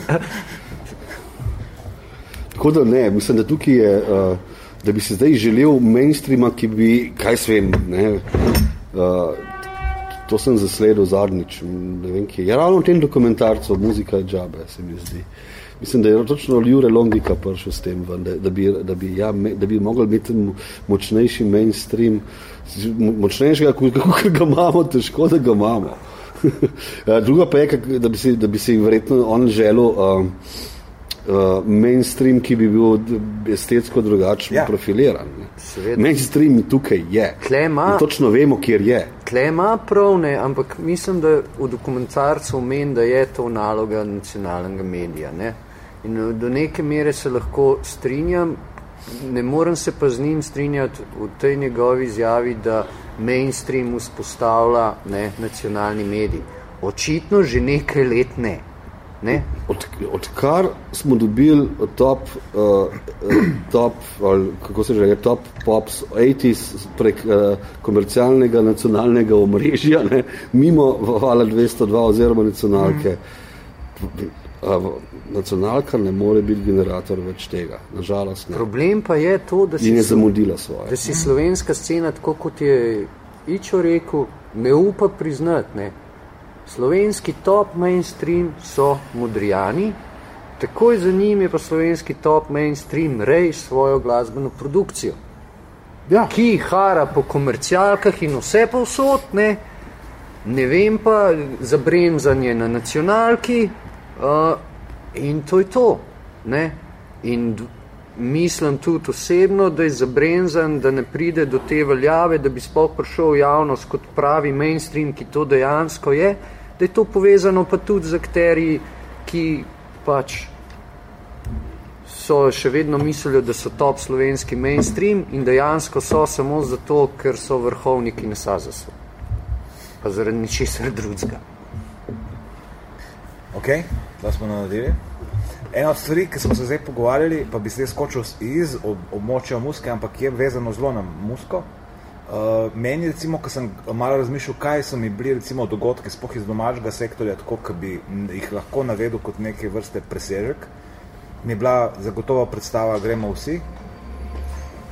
Tako da ne, mislim, da tukaj je, uh, da bi se zdaj želel mainstreama, ki bi, kaj svem, ne, uh, to sem zasledil zadnjič, ne vem kje. Je ravno v tem dokumentarcu Muzika je džabe, se mi zdi. Mislim, da je točno Jure Longika prišel s tem, da, da, bi, da, bi, ja, da bi mogli imeti močnejši mainstream, močnejšega, kako ga imamo, težko, da ga imamo. Druga pa je, da bi si, da bi si verjetno on želel uh, uh, mainstream, ki bi bil estetsko drugačno ja. profiliran. Ne? Mainstream tukaj je. Klema, in točno vemo, kjer je. Klema prav ne, ampak mislim, da v dokumentarcu omen, da je to naloga nacionalnega medija. Ne? In do neke mere se lahko strinjam, ne morem se pa z njim strinjati v tej njegovi izjavi, da mainstream vzpostavlja ne, nacionalni medij. Očitno že nekaj let ne. ne? Od, odkar smo dobili top, uh, top ali kako se že top pops osemdesetih prek uh, komercialnega nacionalnega omrežja, ne, mimo Vala dvesto dva oziroma nacionalke, mm. uh, nacionalka ne more biti generator več tega, nažalost ne. Problem pa je to, da si, je zamudila svoje. Da si slovenska scena, tako kot je Ičo rekel, ne upa priznati, ne. Slovenski top mainstream so Modrijani, takoj za njim je pa slovenski top mainstream Rej svojo glasbeno produkcijo, ja. ki hara po komercialkah in vse povsod, ne, ne vem pa, zabremzanje na nacionalki, uh, in to je to, ne, in mislim tudi osebno, da je zabremzan, da ne pride do te veljave, da bi sploh prišel v javnost kot pravi mainstream, ki to dejansko je, da je to povezano pa tudi z akterji, ki pač so še vedno mislili, da so top slovenski mainstream in dejansko so samo zato, ker so vrhovniki na Sazasu. Pa zaradi ničesar drugega. Ok, da smo nadeli. Ena od stvari, ki smo se zdaj pogovarjali, pa bi se skočil iz ob, območja muske, ampak je vezano zelo na musko. Uh, meni recimo, ko sem malo razmišljal, kaj so mi bili recimo dogodki sploh iz domačega sektorja, tako, ki bi jih lahko navedel kot neke vrste presežek, mi je bila zagotovo predstava Gremo vsi.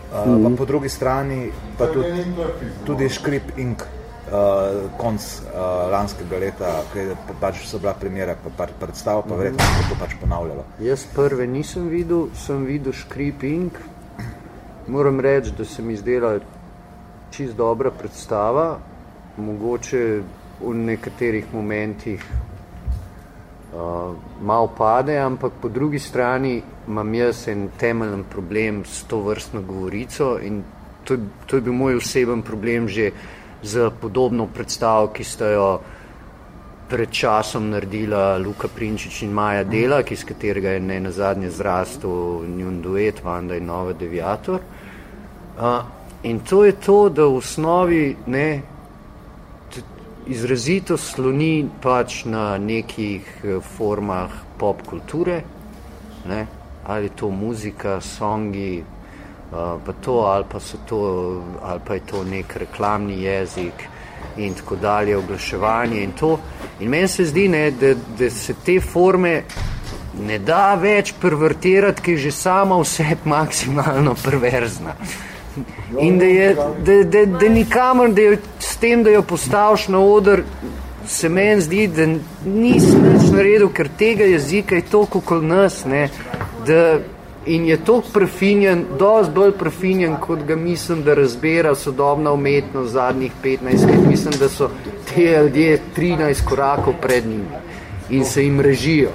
Uh, mm-hmm. Pa po drugi strani pa tudi, tudi Škrip Ink uh, konc uh, lanskega leta, ki pač so bila premiera, pa par predstav, pa verjetno se to pač ponavljalo. Jaz prve nisem videl, sem videl Škrip Ink. Moram reči, da se mi zdela čist dobra predstava, mogoče v nekaterih momentih uh, malo pade, ampak po drugi strani imam jaz en temeljen problem s to vrstno govorico in to, to je bil moj oseben problem že za podobno predstavo, ki sta jo pred časom naredila Luka Prinčič in Maja Delak, iz katerega je ne nazadnje zrastel njun duet Vanda in Nova Deviator. Uh, in to je to, da v osnovi ne, t- izrazito sloni pač na nekih formah pop kulture, ne, ali to muzika, songi, uh, pa to, ali pa so to, ali pa je to nek reklamni jezik in tako dalje, oglaševanje in to. In meni se zdi, ne, da, da se te forme ne da več pervertirati, ki je že sama vse maksimalno perverzna. In da je, da, da, da nikamor, da je s tem, da jo postaviš na oder, se meni zdi, da nisi nič naredil, ker tega jezika je toliko okoli nas, ne, da in je toliko prefinjen, dosti bolj prefinjen, kot ga mislim, da razbira sodobna umetnost zadnjih petnajst let. Mislim, da so te ljudje trinajst korakov pred njimi in se jim režijo.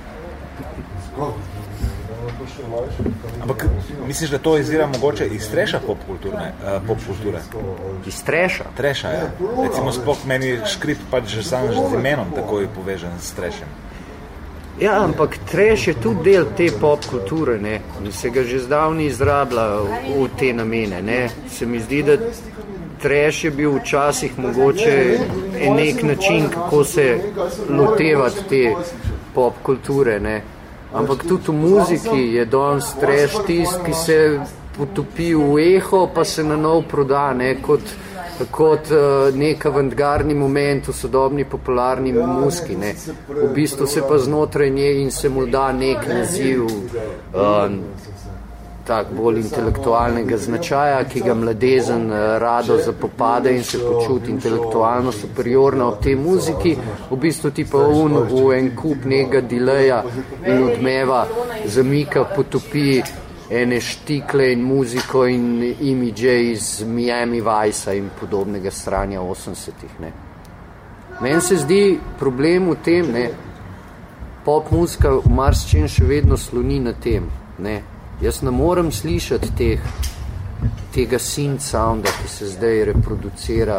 Ampak misliš, da to izvira mogoče iz treša popkulture? Uh, popkulture? Iz treša? Treša, ja. Recimo sploh meni Škrip pač že sam že z imenom takoj povežen s trešem. Ja, ampak treš je tudi del te popkulture, ne. In se ga že zdavni izrablja v te namene, ne. Se mi zdi, da treš je bil včasih mogoče en nek način, kako se lotevati te popkulture, ne. Ampak tudi v muziki je danes treš tist, ki se potopi v eho, pa se na nov proda, ne, kot, kot uh, nek avantgardni moment v sodobni popularni muziki, ne. V bistvu se pa znotraj nje in se mu da nek naziv uh, tak bolj intelektualnega značaja, ki ga mladezen uh, rado zapopade in se počuti intelektualno superiorno ob tej muziki, v bistvu ti pa un v en kup nekega dileja in odmeva zamika, potopi ene štikle in muziko in imidže iz Miami Vice in podobnega stranja osemdesetih, ne. Meni se zdi problem v tem, ne, pop muzika v marsičem še vedno sloni na tem, ne. Jaz ne morem slišati teh, tega synth sounda, ki se zdaj reproducira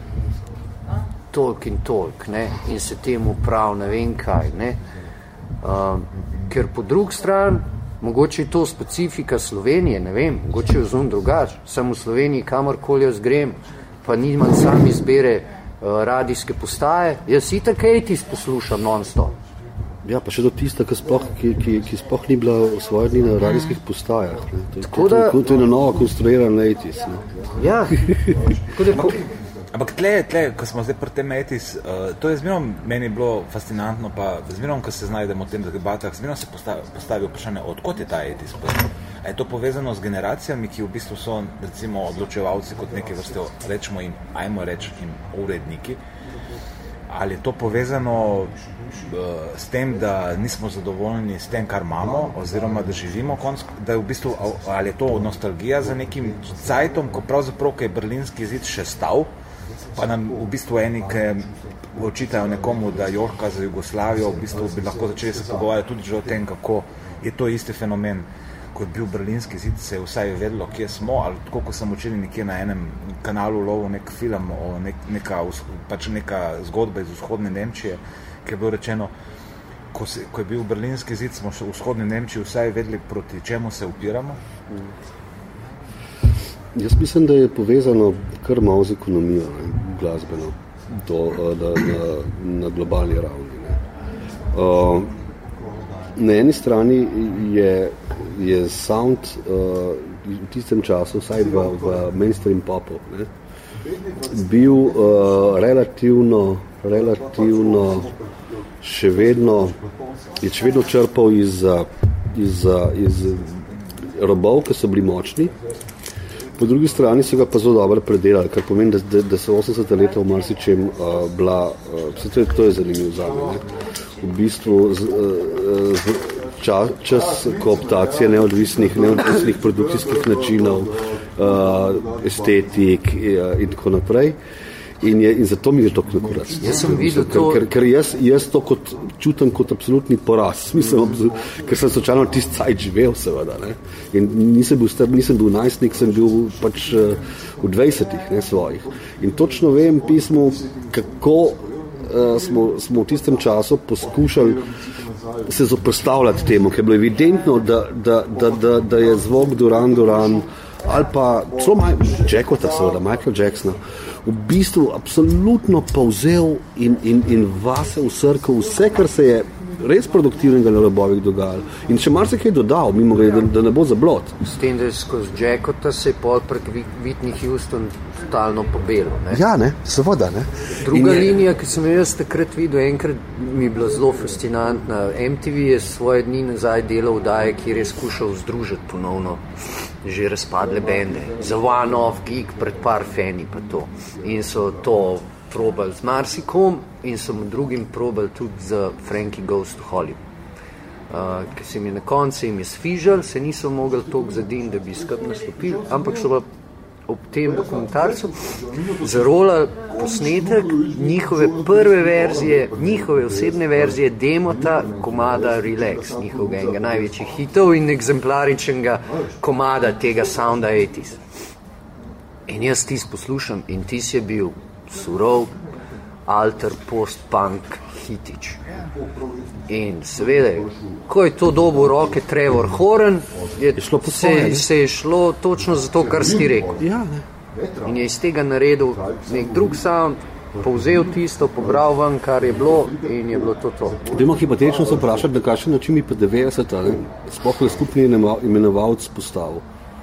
tolk in tolk, ne, in se temu prav ne vem kaj, ne. Uh, ker po drug stran, mogoče je to specifika Slovenije, ne vem, mogoče je vzum drugač, sam v Sloveniji kamorkoli jaz grem, pa nimam sam izbere uh, radijske postaje, jaz itak ejtis poslušam non-stop. Ja, pa še do tista, ki sploh, ki, ki, ki sploh ni bila v svoje dni na radijskih postajah. Ne. To, tako da... To, to je na novo konstruiran ejtis. Ja. Tako da... Ko... Ampak tle, tle, ko smo zdaj pri tem ejtis, uh, to je zmerom meni bilo fascinantno, pa zmerom, ko se znajdemo v tem debatah, zmerom se postavi, postavi vprašanje, odkot je ta ejtis. A je to povezano z generacijami, ki v bistvu so, recimo, odločevalci kot neke vrste, rečemo jim, ajmo reči jim, uredniki, ali je to povezano uh, s tem, da nismo zadovoljni s tem, kar imamo, oziroma da živimo konc, da je v bistvu, ali je to nostalgija za nekim cajtom, ko pravzaprav, ko je berlinski zid še stal, pa nam v bistvu eni, ki očitajo nekomu, da jorka za Jugoslavijo, v bistvu bi lahko začeli se pogovarjati tudi že o tem, kako je to isti fenomen, kot bil berlinski zid, se je vsaj vedelo, kje smo, ali tako, ko sem učili nekje na enem kanalu lovil nek film o nek, neka, pač neka zgodba iz vzhodne Nemčije, ki je bilo rečeno, ko, se, ko je bil berlinski zid, smo v vzhodni Nemčiji vsaj vedeli, proti čemu se upiramo. Jaz mislim, da je povezano kar malo z ekonomijo, ne, glasbeno, do, da, na, na globalni ravni. Ne. Uh, na eni strani je je sound uh, v tistem času, vsaj v, v mainstream popu, ne, bil uh, relativno, relativno še vedno, je še vedno črpal iz, iz, iz robov, ki so bili močni, Po drugi strani so ga pa zelo dobro predelali, kar pomeni, da, da, da so osemdeseta leta v marsičem uh, bila, uh, to, je, to je zanimivo zame, v bistvu z, uh, z, čas, čas kooptacije neodvisnih, neodvisnih produkcijskih načinov, uh, estetik uh, in tako naprej. In, je, in zato mi je to kurac. Jaz sem videl to... Ker, ker jaz, jaz to kot, čutim kot absolutni poraz. Mislim, ker sem sočasno tisti cajt živel, seveda. Ne? In nisem bil, nisem bil najstnik, sem bil pač v dvajsetih ne, svojih. In točno vem pismo, kako uh, smo, smo v tistem času poskušali se zoprstavljati temu, ker je bilo evidentno, da, da, da, da, da je zvok Duran Duran ali pa celo Jackota, seveda, Michael Jacksona, v bistvu absolutno povzel in, in, in vase vsrkal vse, kar se je res produktivnega na robovih dogajalo. In še mar se kaj dodal, mimo gre, da, da ne bo zablod. S tem, da je skozi Jackota se je pol prek Whitney Houston totalno pobelo. Ne? Ja, ne, seveda, ne. Druga je... linija, ki sem jaz takrat videl, enkrat mi je bila zelo fascinantna. M T V je svoje dni nazaj delal vdaje, kjer je skušal združiti ponovno že razpadle bende. Za one-off gig pred par feni pa to. In so to probali z marsikom in so med drugim probali tudi z Frankie Goes to Hollywood. Uh, ker se jim je na koncu jim je sfižal, se niso mogli toliko zadin, da bi skupaj nastopili, ampak so ob tem dokumentarcu zarolali posnetek njihove prve verzije, njihove osebne verzije demota komada Relax, njihovega enega največjih hitov in egzemplaričnega komada tega sounda osemdesetih. In jaz tis poslušam in tis je bil surov alter post-punk hitič. In seveda, ko je to dobil v roke Trevor Horn, je je šlo se, se je šlo točno za to, kar si rekel. Ja, ne. In je iz tega naredil nek drug sound, povzel tisto, pobral ven, kar je bilo in je bilo to to. Dajmo hipotetično se vprašati, na kakšen način bi pa devetdeseta, sploh je skupni imenovalc postavil.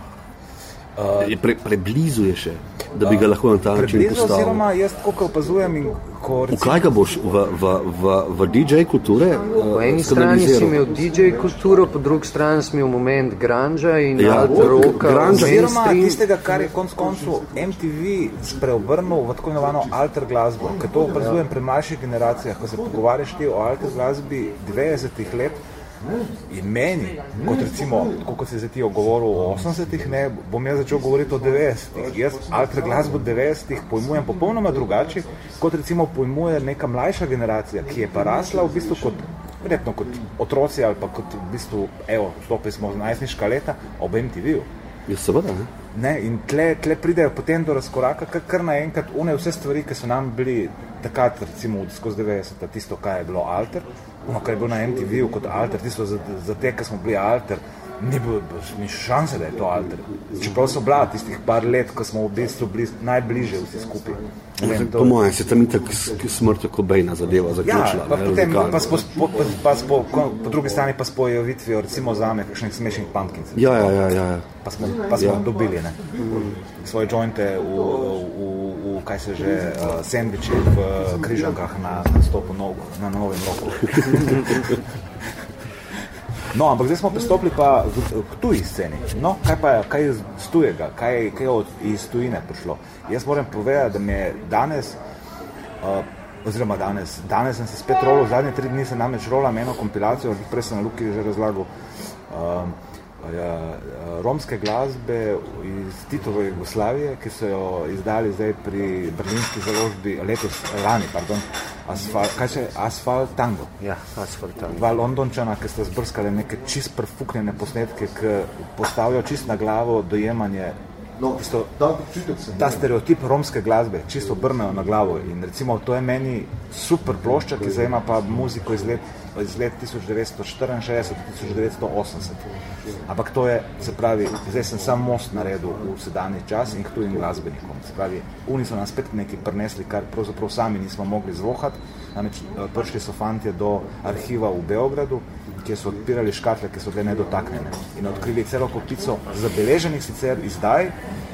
Uh, pre, preblizu je še, da bi ga lahko na ta način postavil. Preblizu oziroma jaz tako opazujem in ko recimo... V kaj ga boš? V, v, v, v D J kulture? Po eni strani si imel D J kulturo, po drugi strani si imel moment grunge in ja, alt rocka. Oziroma tistega, kar je konc koncu M T V spreobrnil v tako imenovano alter glasbo, ker to opazujem pri mlajših generacijah, ko se pogovarjaš ti o alter glasbi devetdesetih let, in meni, kot recimo, kot se je zdaj govoril o osemdesetih, ne, bom jaz začel govoriti o devetdesetih. Jaz alter glasbo devetdesetih pojmujem popolnoma drugače, kot recimo pojmuje neka mlajša generacija, ki je pa rasla v bistvu kot, verjetno kot otroci ali pa kot v bistvu, evo, stopili smo v najstniška leta ob M T V-u. Ja, seveda, ne? Ne, in tle, tle pridejo potem do razkoraka, kar, kar naenkrat une vse stvari, ki so nam bili takrat, recimo skozi devetdeseta, tisto, kaj je bilo alter, ono, kar je bilo na M T V-u kot alter, tisto za, za te, ki smo bili alter, ni bilo ni šanse, da je to alter. Čeprav so bila tistih par let, ko smo v bistvu bili najbliže vsi skupaj. Vem, to... Po mojem se tam itak smrt Cobaina zadeva zaključila. Ja, pa, potem, pa, spo, po, pa, pa spo, po, po drugi strani pa s pojavitvijo, recimo zame, kakšnih Smashing Pumpkins. Ja, ja, ja, ja. Pa smo, pa smo ja. dobili, ne, svoje jointe v, v, v, kaj se že, uh, sendviči v Križankah na, na stopu nogu, na novem roku. No, ampak zdaj smo pristopili pa v, v tuji sceni. No, kaj pa je, kaj je z tujega, kaj, kaj je od, iz tujine prišlo? Jaz moram povedati, da mi je danes, uh, oziroma danes, danes sem se spet rolil, zadnje tri dni se namreč rolam eno kompilacijo, prej sem na Luki že razlagal, uh, romske glasbe iz Titove Jugoslavije, ki so jo izdali zdaj pri berlinski založbi letos, lani, pardon, Asfalt, kaj še, Asfalt Tango. Ja, Asfalt Tango. Dva Londončana, ki sta zbrskali neke čist prfuknjene posnetke, ki postavijo čist na glavo dojemanje, no, tisto, ta stereotip romske glasbe, čisto obrnejo na glavo. In recimo, to je meni super plošča, ki zajema pa muziko iz let, iz let tisoč devetsto štiriinšestdeset do tisoč devetsto osemdeset. Ampak to je, se pravi, zdaj sem sam most naredil v sedanji čas in k tujim glasbenikom. Se pravi, oni so nas spet nekaj prinesli, kar pravzaprav sami nismo mogli zvohati. Namreč prišli so fantje do arhiva v Beogradu, kjer so odpirali škatle, ki so bile nedotaknjene. In odkrili celo kopico zabeleženih sicer izdaj,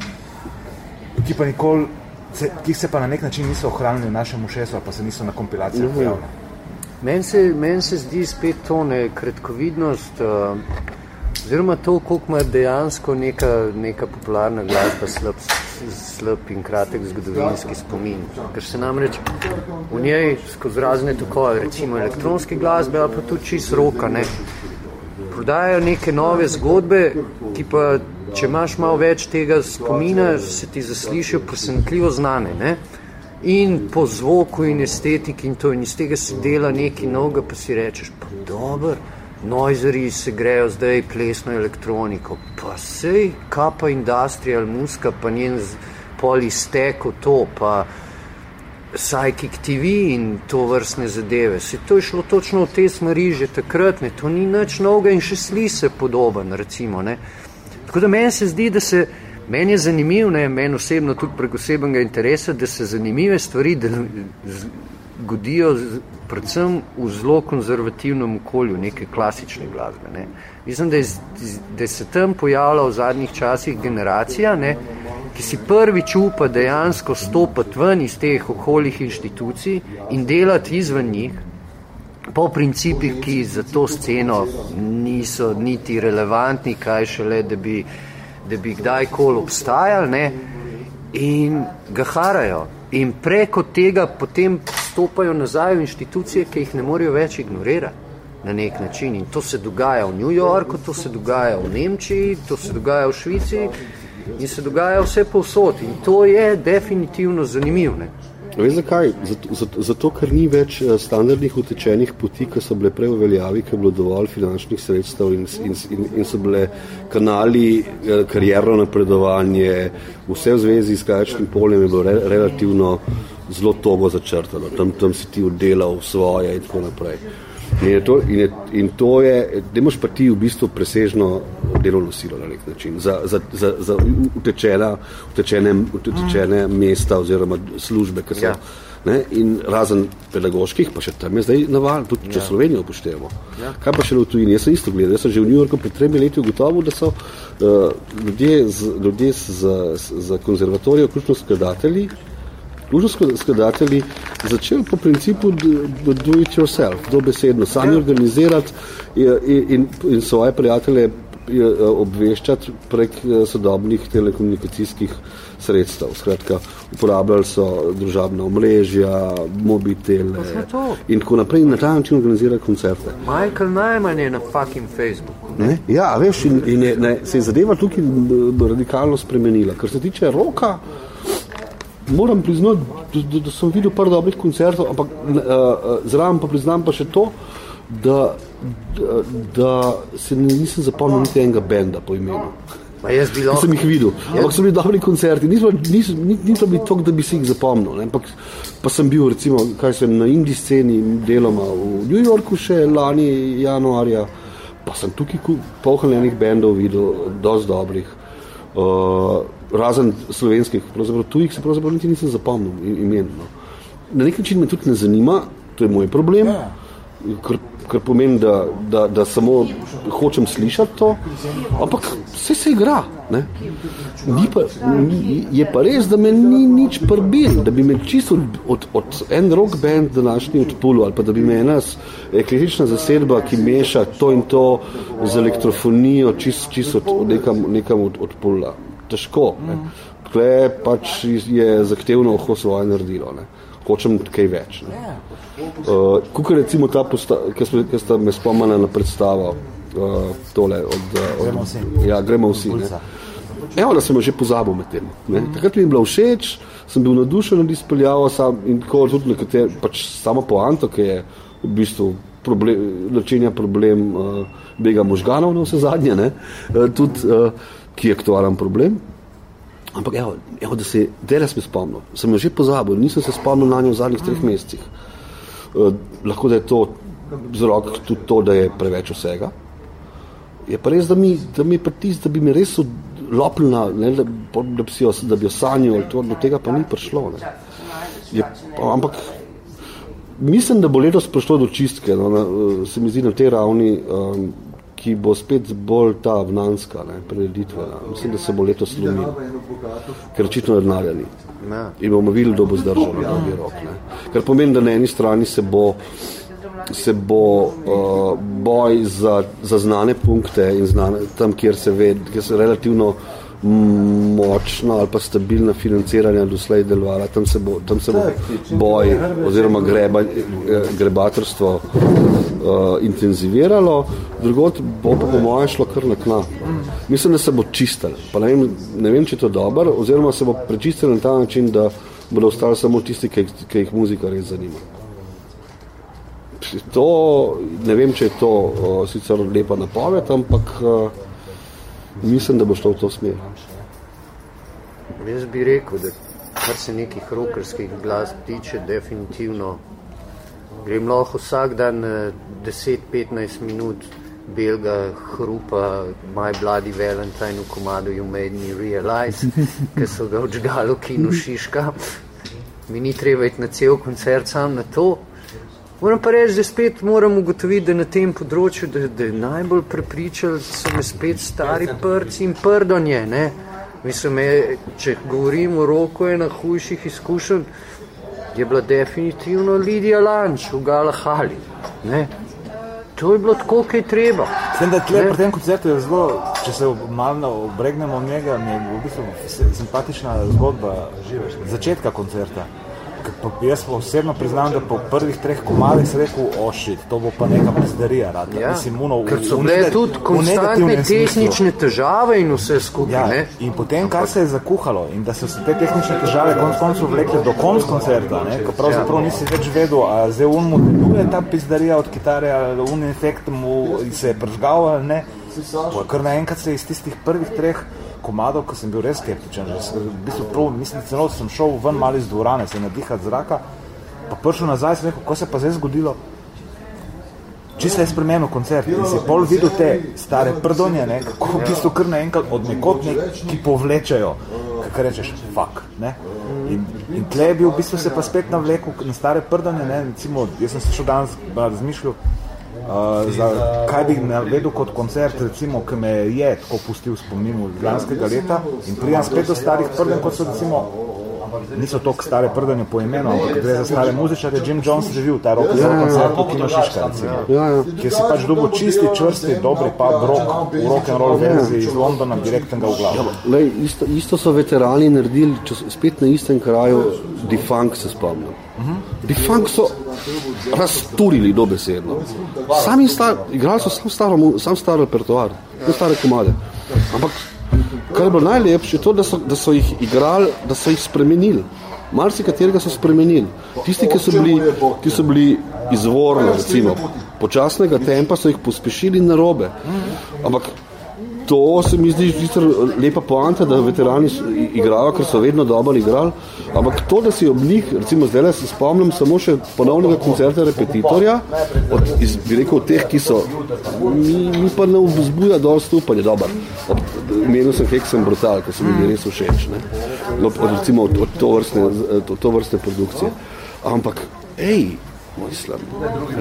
ki pa nikoli, ki se pa na nek način niso ohranili v našem ušesu, pa se niso na kompilacijah pojavili. Meni se, men se zdi spet to ne kratkovidnost uh, oziroma to, koliko ima dejansko neka, neka popularna glasba slab, slab in kratek zgodovinski spomin. Ker se namreč v njej skozi razne tokove, recimo elektronske glasbe, ali pa tudi čist roka, ne, prodajajo neke nove zgodbe, ki pa, če imaš malo več tega spomina, se ti zaslišijo presenetljivo znane, ne. In po zvoku in estetiki in to, in iz tega se dela nekaj novega, pa si rečeš, pa dober, Noizeri se grejo zdaj plesno elektroniko, pa sej Kappa Industrial Muska, pa njen polisteko to, pa Psychic T V in to vrstne zadeve. Se to je šlo točno v te smeri že takrat, ne, to ni nič novega in še sli se podoben, recimo, ne. Tako da meni se zdi, da se, meni je zanimiv, ne, meni osebno tudi prek osebnega interesa, da se zanimive stvari godijo predvsem v zelo konzervativnem okolju neke klasične glasbe, ne. Mislim, da je, da se tam pojavila v zadnjih časih generacija, ne, ki si prvič upa dejansko stopati ven iz teh okoljih inštitucij in delati izven njih, po principih, ki za to sceno niso niti relevantni, kaj šele, da bi, da bi kdajkoli obstajali, ne, in ga harajo. In preko tega potem stopajo nazaj v inštitucije, ki jih ne morejo več ignorirati na nek način. In to se dogaja v New Yorku, to se dogaja v Nemčiji, to se dogaja v Švici in se dogaja vse povsod. In to je definitivno zanimivo, ne. Veš zakaj? Zato, zato, zato, ker ni več standardnih utečenih poti, ki so bile prej v veljavi, ker je bilo dovolj finančnih sredstev in, in, in, in so bile kanali, karierno napredovanje, vse v zvezi s kajačnim poljem je bilo re, relativno zelo togo začrtano. Tam, tam si ti oddelal svoje in tako naprej. In, je to, in, je, in to je, da imaš pa ti v bistvu presežno delovno silo na nek način, za, za, za, za utečena, utečene, utečene mesta oziroma službe, ki so, ja. Ne, in razen pedagoških, pa še tam je zdaj naval, tudi če ja. Slovenijo upoštevamo. Ja. Kaj pa še v tujini? Jaz sem isto gledal, jaz sem že v New Yorku pred tremi leti ugotovil, da so uh, ljudje, z, ljudje z, z, z konzervatorijo, vključno skladatelji, Vključno skladatelji začeli po principu do, do it yourself, dobesedno, sami ja. Organizirati in, in, in svoje prijatelje obveščati prek sodobnih telekomunikacijskih sredstev. Skratka, uporabljali so družabna omrežja, mobitele in tako naprej in na ta način organizirali koncerte. Michael Nyman je na fucking Facebooku. Ne? Ne? Ja, veš, in, in je, ne, se je zadeva tukaj radikalno spremenila. Kar se tiče roka, moram priznati, da, da, da sem videl par dobrih koncertov, ampak uh, zraven pa priznam pa še to, da, da, da se nisem zapomnil niti enega benda po imenu. Pa jaz bilo... Ki sem jih videl. Jaz... Ampak so bili dobri koncerti. Niso, niso, niso bili toliko, da bi si jih zapomnil. Ne? Ampak pa sem bil, recimo, kaj sem na indie sceni deloma v New Yorku še lani januarja, pa sem tukaj polhaljenih bendov videl, dosti dobrih. Uh, razen slovenskih, pravzaprav tujih se pravzaprav niti nisem zapomnil imen. No. Na nek način me tudi ne zanima, to je moj problem, ker, ker pomeni, da, da, da samo hočem slišati to, ampak vse se igra. Ne? Ni pa, ni, je pa res, da me ni nič prbil, da bi me čisto od, od, od en rock band današnji odpulil, ali pa da bi me ena eklektična zasedba, ki meša to in to z elektrofonijo, čisto čist od, od nekam, nekam od, odpulila. Težko. Ne. Tukaj pač je zahtevno oho svoje naredilo. Ne. Hočem kaj več. Ne. Uh, Kukaj recimo ta postava, ki sta me spomnila na predstavo, uh, tole od... od gremo vsi. Ja, gremo vsi. Ne. Evo, da sem jo že pozabil med tem. Ne. Takrat mi je bila všeč, sem bil nadušen nad izpeljavo sam, in tako tudi nekater, pač samo poanto, ki je v bistvu problem, načenja problem uh, bega možganov na vse zadnje, ne. Uh, tudi... Uh, ki je aktualen problem. Ampak evo, evo da se dela sem spomnil. Sem jo že pozabil, nisem se spomnil na njo v zadnjih treh mesecih. Uh, lahko da je to vzrok tudi to, da je preveč vsega. Je pa res, da mi, da mi je pa tisto, da bi mi res lopljena, ne, da, da, bi jo, da bi jo sanjal, to, do tega pa ni prišlo. Ne. Je, ampak mislim, da bo letos prišlo do čistke, no, na, se mi zdi na tej ravni, um, ki bo spet bolj ta vnanska, ne, preditvena. Mislim, da se bo letos slomil, ker očitno denarja ni. In bomo videli, kdo bo zdržal na dolgi rok. Ne. Ker pomeni, da na eni strani se bo se bo uh, boj za, za znane punkte in znane, tam, kjer se ve, kjer se relativno močna ali pa stabilna financiranja doslej delovala, tam se bo, tam se bo boj oziroma greba, grebatorstvo uh, intenziviralo, drugot bo pa po mojem šlo kar na knap. Mislim, da se bo čistil, pa ne vem, ne vem, če je to dobro, oziroma se bo prečistil na ta način, da bodo ostali samo tisti, ki, ki jih muzika res zanima. To, ne vem, če je to uh, sicer lepa napoved, ampak uh, mislim, da bo šlo v to smer. Jaz bi rekel, da kar se nekih rokerskih glas tiče, definitivno grem lahko vsak dan deset do petnajst minut belga hrupa My Bloody Valentine v komadu You Made Me Realize, ki so ga odžgali v kinu Šiška. Mi ni treba iti na cel koncert sam na to. Moram pa reči, da spet moram ugotoviti, da na tem področju, da, da najbolj prepričali so me spet stari prci in prdonje, ne. Mislim, je, če govorim o roku ena hujših izkušenj, je bila definitivno Lidija Lanč v Galahali, ne. To je bilo tako, kaj treba. Vem, da tle pri tem koncertu je zelo, če se malo obregnemo od njega, mi je v bistvu simpatična zgodba začetka koncerta. Pa jaz osebno priznam, da po prvih treh komadih si rekel, o shit, to bo pa neka pizderija rad. Ja, Mislim, uno, ker so bile tudi konstantne tehnične težave in vse skupaj, ja, ne? In potem, kar se je zakuhalo in da so se te tehnične težave konc koncu vlekle do konc koncerta, ne? Ko pravzaprav nisi več vedel, a zdaj un mu deluje ta pizderija od kitare, ali un efekt mu se je pržgal, ali ne. Kar naenkrat se iz tistih prvih treh komadov, ko sem bil res skeptičen, že v bistvu prav, mislim, celo sem šel ven malo iz dvorane, se nadihati zraka, pa prišel nazaj, sem rekel, ko se pa zdaj zgodilo, čisto je spremenil koncert in si pol videl te stare prdonje, ne, kako v bistvu kar naenkrat od nekod neki povlečejo, kako rečeš, fuck, ne. In, in tle je bil v bistvu se pa spet navlekel na stare prdonje, ne, recimo, jaz sem se šel danes razmišljal, Uh, za kaj bi navedel kot koncert, recimo, ki me je tako pustil v spominu lanskega leta in pridem spet do starih prden, kot so recimo, niso toliko stare prdanje po imenu, ampak gre za stare muzičare, Jim Jones je živ ta rock ja, koncert v Kino Šiška, recimo, ja, ja. Kjer si pač dobil čisti, čvrsti, dobri pub rock, v rock and roll verziji iz Londona, direktnega v glavu. Ja, lej, isto, isto so veterani naredili, če spet na istem kraju, Defunk se spomnim. Uh-huh. Defunk so razturili dobesedno. Sami star, igrali so sam staro, sam staro repertoar, ne stare komade. Ampak kar je bilo najlepše, je to, da so, da so jih igrali, da so jih spremenili. Marsikaterega so spremenili. Tisti, ki so bili, ki so bili izvorni, recimo, počasnega tempa, so jih pospešili narobe. Ampak to se mi zdi sicer lepa poanta, da veterani igrajo, ker so vedno dobro igrali, ampak to, da si ob njih, recimo zdaj se spomnim samo še ponovnega koncerta Repetitorja, od, iz, bi rekel, teh, ki so, mi, mi pa ne vzbuja dosti upanja, dober. Menil sem Hexen Brutal, ki se mi res všeč, ne? Od, recimo od, od, to vrstne, od to vrstne produkcije. Ampak, ej, mislim,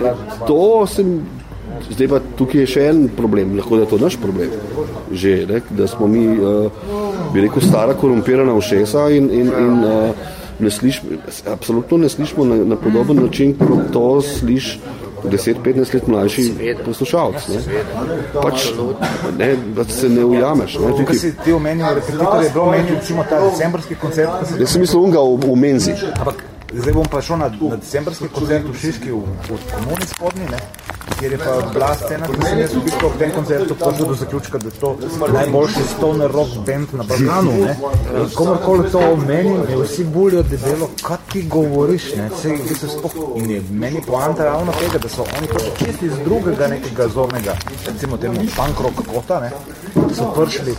to sem... Zdaj pa tukaj je še en problem, lahko da je to naš problem, že, ne, da smo mi, uh, bi rekel, stara korumpirana ušesa in, in, in uh, ne slišimo, absolutno ne slišimo na, na podoben način, kot to sliš deset do petnajst let mlajši poslušalc. Ne. Pač, ne, da se ne ujameš. Ne, tukaj si ti omenil, Repetitor je bilo omenil, recimo ta decembrski koncert. Jaz sem mislil unga v, v Menzi. Ampak zdaj bom pa šel na, na decembrski koncert v Šiški v, v Komuni spodnji, ne? Kjer je pa bila scena, ki sem jaz v bistvu v tem koncertu prišel do zaključka, da je to najboljši stoner rock band na Balkanu, ne. Komorkoli to omenim, je vsi bulijo debelo, kaj ti govoriš, ne. Sej, v bistvu spoh... In je meni poanta ravno tega, da so oni to čisti iz drugega nekega zornega, recimo temu punk rock kota, ne, so prišli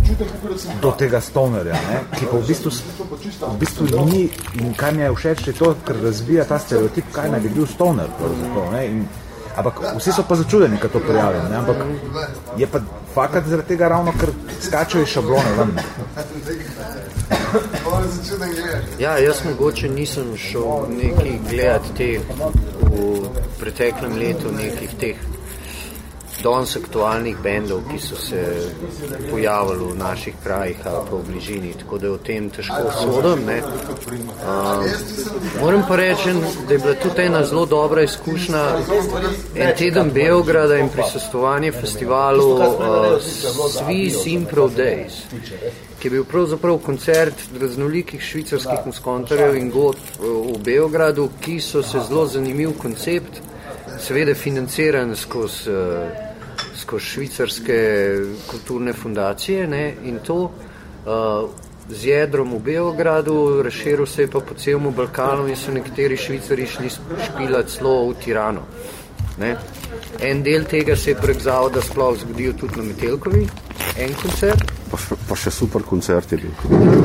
do tega stonerja, ne, ki pa v bistvu, v bistvu ni, in kaj mi je všeč, je to, ker razvija ta stereotip, kaj naj bi bil stoner, ne, in ampak vsi so pa začudeni, kad to prijavijo, ne? Ampak je pa fakat zaradi tega ravno, ker skačejo iz šablone ven. Ja, jaz mogoče nisem šel nekaj gledati teh v preteklem letu, nekih teh danes aktualnih bendov, ki so se pojavili v naših krajih ali pa v bližini, tako da je o tem težko sodim. Ne. Uh, moram pa reči, da je bila tudi ena zelo dobra izkušnja en teden Beograda in prisostvovanje festivalu uh, Swiss Improv Days, ki je bil pravzaprav koncert raznolikih švicarskih muskontarjev in godb v Beogradu, ki so se zelo zanimiv koncept, seveda financiran skozi skozi švicarske kulturne fundacije, ne, in to uh, z jedrom v Beogradu, razširil se je pa po celemu Balkanu in so nekateri Švicari šli špilati celo v Tirano. Ne. En del tega se je prek zavoda sploh zgodil tudi na Metelkovi, en koncert. Pa, pa še super koncert je bil.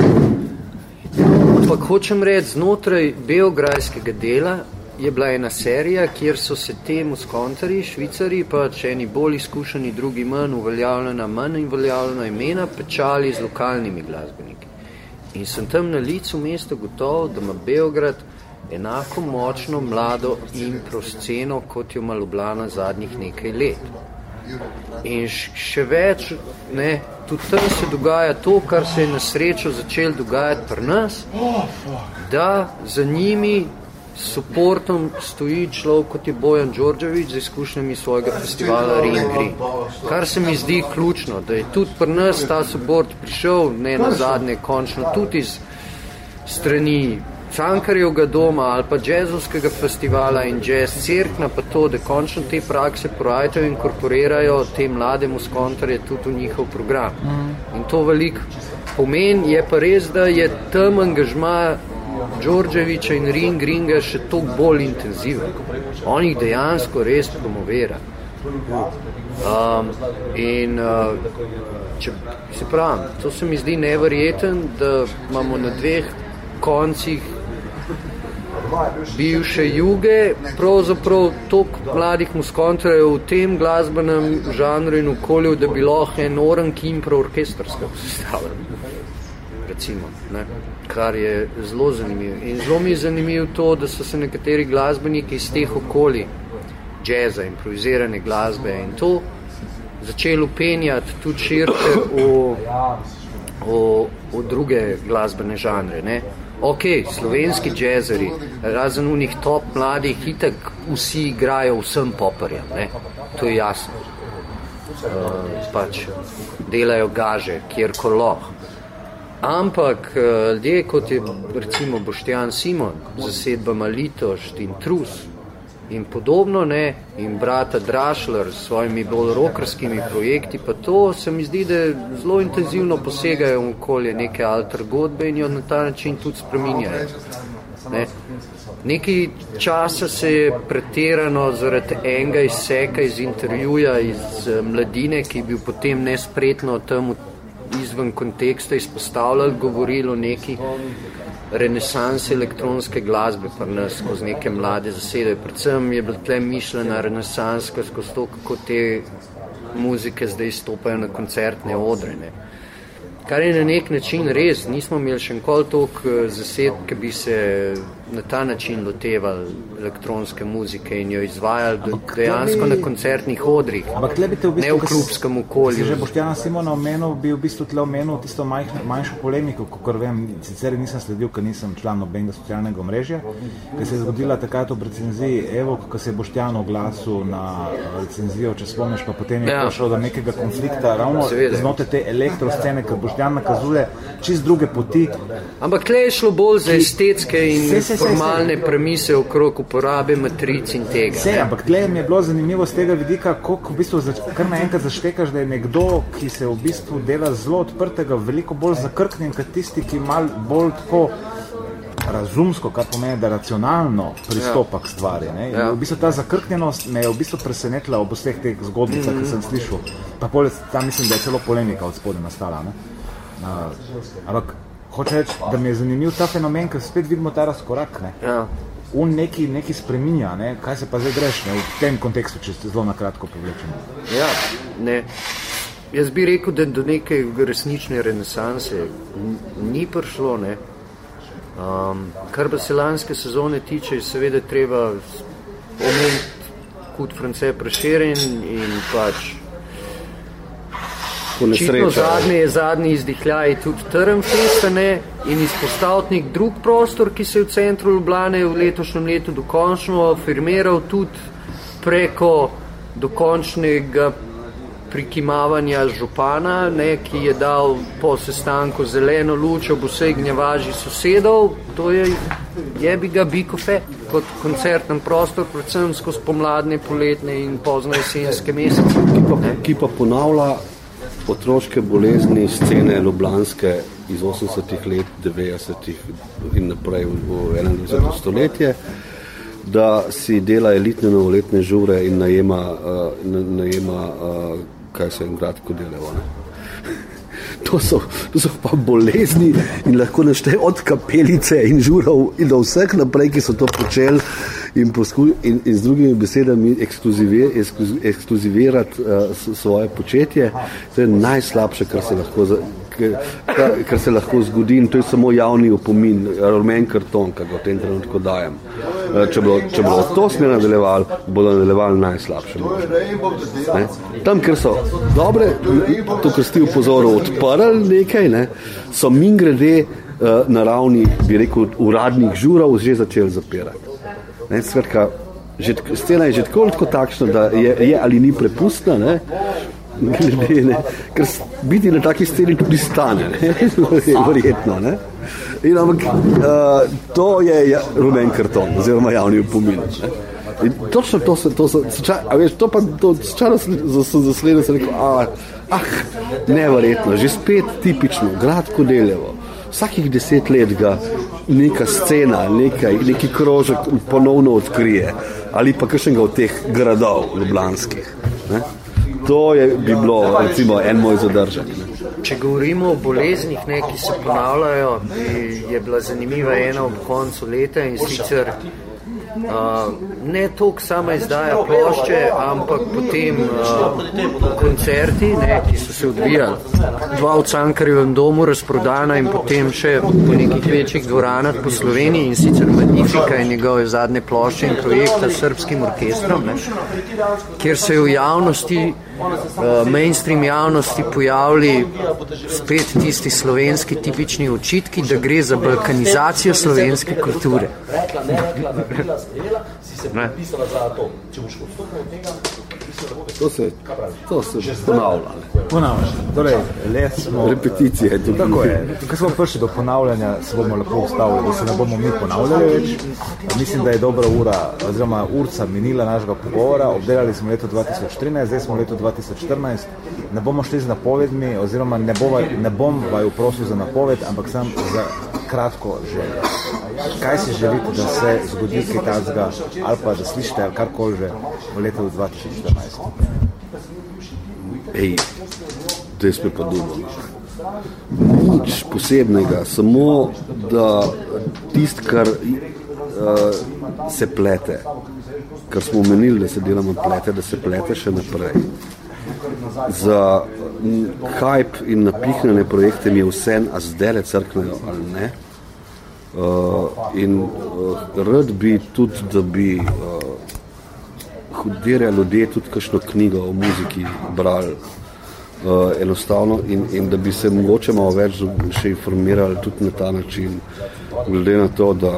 Ampak hočem reči, znotraj beograjskega dela je bila ena serija, kjer so se te muskontarji, Švicari, pa če eni bolj izkušeni, drugi manj, uveljavljena manj in uveljavljena imena, pečali z lokalnimi glasbeniki. In sem tam na licu mesta gotov, da ima Beograd enako močno mlado impro sceno, kot jo ima Ljubljana zadnjih nekaj let. In še več, ne, tudi tam se dogaja to, kar se je na srečo začelo dogajati pri nas, da za njimi suportom stoji človek, kot je Bojan Đorđević, z izkušnjami svojega festivala Ring Ring. Kar se mi zdi ključno, da je tudi pri nas ta suport prišel, ne nazadnje, končno tudi iz strani Cankarjevega doma ali pa džezovskega festivala in jazz Cerkna, pa to, da končno te prakse projajtajo in inkorporirajo te mlade muskontarje tudi v njihov program. In to veliko pomeni, je pa res, da je tam angažma Đorđevića in Ring Ringa še toliko bolj intenziven. On jih dejansko res promovira. Um, in uh, če se pravim, to se mi zdi neverjeten, da imamo na dveh koncih bivše juge pravzaprav toliko mladih muskontarjev v tem glasbenem žanru in okolju, da bi lahko en orank impro orkestrska sestavljena. Recimo, ne? Kar je zelo zanimivo. In zelo mi je zanimivo to, da so se nekateri glasbeniki iz teh okolij, džeza, improvizirane glasbe in to začeli upenjati tudi širše v, v, v druge glasbene žanre. Ne? Ok, slovenski džezeri, razen unih top mladih, itak vsi igrajo vsem poparjem, ne? To je jasno. Uh, pač delajo gaže, kjerkoli lahko. Ampak ljudje, kot je recimo Boštjan Simon, zasedba Malitošt in Trus in podobno, ne, in brata Drašler s svojimi bolj rokerskimi projekti, pa to se mi zdi, da zelo intenzivno posegajo v okolje neke alter godbe in jo na ta način tudi spreminjajo. Ne. Nekaj časa se je pretirano zaradi enega izseka iz intervjuja iz Mladine, ki je bil potem nespretno tam izven konteksta izpostavljali, govorili o neki renesansi elektronske glasbe pri nas skozi neke mlade zasede. Predvsem je bila tle mišljena renesanska skozi to, kako te muzike zdaj stopajo na koncertne odre. Ne. Kar je na nek način res, nismo imeli še nikoli toliko zased, ki bi se na ta način lotevali elektronske muzike in jo izvajali dejansko bi... na koncertnih odrih, v bistvu, ne v klubskem okolju. Si že Boštjana Simona omenil, bi v bistvu tle omenil tisto manjšo, manjšo polemiko, kakor vem, sicer nisem sledil, ker nisem član nobenega socialnega omrežja, ki se je zgodila takrat ob recenziji Evo, ko se je Boštjan oglasil na recenzijo, če spomniš, pa potem je ja. prišlo do nekega konflikta ravno znotraj te elektroscene, ker Boštjan nakazuje čist druge poti. Ampak tle je šlo bolj za estetske in se, se, formalne se, se. premise okrog uporabe matric in tega. Se, ampak tle mi je bilo zanimivo z tega vidika, koliko v bistvu zač- kar naenkrat zaštekaš, da je nekdo, ki se v bistvu dela zelo odprtega, veliko bolj zakrknjen, kot tisti, ki mal bolj tako razumsko, kar pomeni, da racionalno pristopa ja. k stvari. Ne? Ja. V bistvu ta zakrknjenost me je v bistvu presenetila ob vseh teh zgodbicah, mm-hmm. ki sem slišal. Pa pole, tam mislim, da je celo polemika od spodaj nastala. Ne? Uh, ampak hoče reči, da mi je zanimiv ta fenomen, ker spet vidimo ta razkorak. Ne? Ja. On neki, neki spreminja, ne? Kaj se pa zdaj greš ne? V tem kontekstu, če ste zelo nakratko povlečeni. Ja, ne. Jaz bi rekel, da do neke resnične renesanse ni prišlo, ne. Um, kar pa se lanske sezone tiče, seveda treba omeniti hud France Prešeren in pač očitno zadnji, zadnji izdihljaj tudi Trnfest, ne, in izpostaviti nek drug prostor, ki se je v centru Ljubljane v letošnjem letu dokončno afirmiral tudi preko dokončnega prikimavanja župana, ne, ki je dal po sestanku zeleno luč ob vsej gnjavaži sosedov. To je jebi ga Bikofe kot koncertni prostor, predvsem skozi pomladne, poletne in pozno jesenske mesece. Ki pa, ki pa ponavlja otroške bolezni scene ljubljanske iz osemdesetih let, devetdesetih in naprej v enaindvajseto stoletje, da si dela elitne novoletne žure in najema, uh, najema uh, kaj se jim kratko delevo. To so, to so pa bolezni in lahko našteje od kapelice in žurov in do vseh naprej, ki so to počeli in, poskuj, in, in z drugimi besedami ekskluzivir, ekskluzivirati uh, svoje početje. To je najslabše, kar se lahko, kar, kar se lahko zgodi in to je samo javni opomin, rumen karton, kar ga v tem trenutku dajem. Uh, če bo, če bo to smer nadaljevali, bodo nadaljevali najslabše. Ne? Tam, kjer so dobre, to, kar ste upozoril, odprli nekaj, ne, so mingrede uh, na ravni, bi rekel, uradnih žurov že začeli zapirati. Ne, skratka, že, scena je že tako, tako takšna, da je, je ali ni prepustna, ne, glede, ne, ker biti na taki sceni tudi stane, ne, verjetno, ne. In ampak uh, to je ja, rumen karton, oziroma javni opomin. Ne. In točno to se, to se, ča, a veš, to pa, to čaro zasledno se rekel, ah, ah, neverjetno, že spet tipično, Gradko Deljevo. Vsakih deset let ga neka scena, nekaj, neki krožek ponovno odkrije ali pa kakšnega od teh gradov ljubljanskih. Ne? To je bi bilo recimo en moj zadržek. Ne? Če govorimo o boleznih, ne, ki se ponavljajo, je bila zanimiva ena ob koncu leta in sicer Uh, ne toliko sama izdaja plošče, ampak potem uh, koncerti, ne, ki so se odvijali. Dva v Cankarjevem domu razprodana in potem še po nekih večjih dvoranah po Sloveniji in sicer Magnifica in njegove zadnje plošče in projekta s srbskim orkestrom, ne, kjer se je v javnosti, uh, mainstream javnosti pojavili spet tisti slovenski tipični očitki, da gre za balkanizacijo slovenske kulture. Ne. To se, to se ponavlja. Ponavlja. Torej, le smo... Repeticije. Tako je. Ko smo prišli do ponavljanja, se bomo lepo ustavili, da se ne bomo mi ponavljali več. Mislim, da je dobra ura, oziroma urca minila našega pogovora. Obdelali smo leto dva tisoč trinajst, zdaj smo leto dva tisoč štirinajst. Ne bomo šli z napovedmi, oziroma ne, bova, ne bom vaju prosil za napoved, ampak sam za kratko željo. Kaj si želite, da se zgodi kaj tazga, ali pa da slišite, ali karkoli že v letu dva tisoč štirinajst? Ej, zdaj spet pa dubo. Nič posebnega, samo da tist, kar uh, se plete, kar smo omenili, da se delamo plete, da se plete še naprej. Za hype in napihnjene projekte mi je vse, a zdaj crknejo ali ne. Uh, in uh, rad bi tudi, da bi uh, hudirja ljudje tudi kakšno knjigo o muziki brali uh, enostavno in, in da bi se mogoče malo več še informirali tudi na ta način, glede na to, da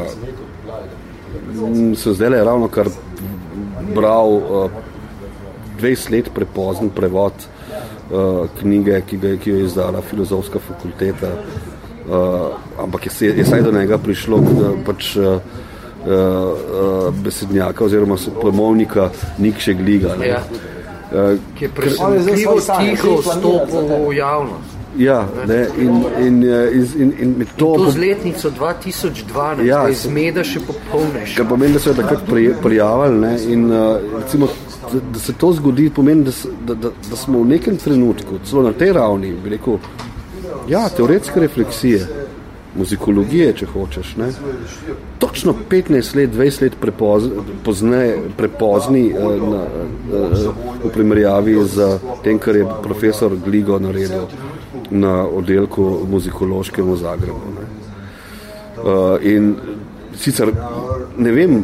m, sem zdaj le ravno kar bral uh, dvajset let prepozen prevod uh, knjige, ki, ga, ki jo je izdala Filozofska fakulteta. Uh, ampak je, je saj do njega prišlo uh, pač uh, uh, besednjaka oziroma pojmovnika Nikše Gliga. Ne? Ja. Uh, ki je presenetljivo tiho vstopil v javnost. Ja, ne, in, in, in, in, in med to... In to z letnico dva tisoč dvanajst, ja, da je zmeda še popolnejša. Kar pomeni, da so jo takrat prijavili, ne, in uh, recimo, da, da se to zgodi, pomeni, da, da, da, da smo v nekem trenutku, celo na tej ravni, bi rekel, ja, teoretske refleksije, muzikologije, če hočeš, ne. Točno petnajst let, dvajset let prepozni, pozne, prepozni uh, na, uh, v primerjavi z tem, kar je profesor Gligo naredil na oddelku muzikološkem v Zagrebu. Ne. Uh, in sicer ne vem,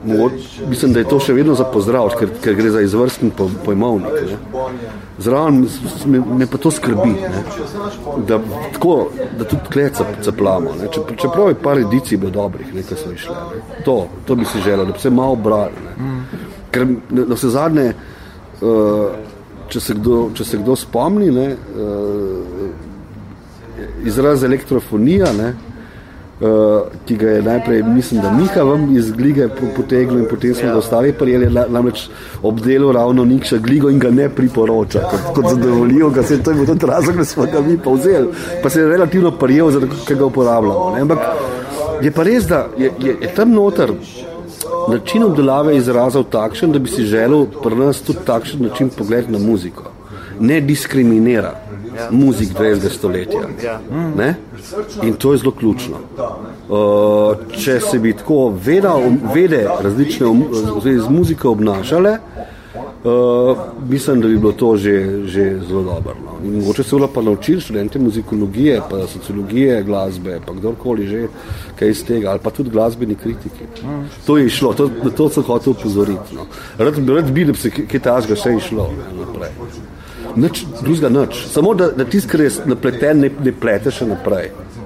mislim, da je to še vedno za pozdraviti, ker, ker gre za izvrsten po, pojmovnik. Ne. Zraven me, me pa to skrbi, ne. Da, tako, da tudi tle caplamo. Čeprav je par edicij bilo dobrih, nekaj so išle. Ne. To, to bi si želel, da bi se malo brali. Ne. Ker na vse zadnje, uh, če, se kdo, če se kdo spomni, ne, uh, izraz elektrofonija, ne, Uh, ki ga je najprej, mislim, da Miha vam iz Glige potegnil in potem smo ga ostali prijeli, namreč obdelal ravno Nikša Gligo in ga ne priporoča, kot, kot zadovoljijo ga, se to je bil tudi razlog, da smo ga mi pa vzeli, pa se je relativno prijel, zato ga uporabljamo. Ne? Ampak je pa res, da je, je, je tam noter način obdelave izrazov takšen, da bi si želel pri nas tudi takšen način pogled na muziko. Ne diskriminira ja. muzik dvajsetega stoletja. Ja. Ne? In to je zelo ključno. Uh, če se bi tako veda, vede različne z muziko obnašale, uh, mislim, da bi bilo to že, že zelo dobro. No. In mogoče se pa naučili študente muzikologije, pa sociologije, glasbe, pa kdorkoli že kaj iz tega, ali pa tudi glasbeni kritiki. Mm. To je išlo, to, to sem hotel upozoriti. No. Rad, rad bi, da bi se kaj tažga še išlo naprej. Nič, drugega nič. Samo da, da tisti, kar je napleten, ne, ne plete še naprej.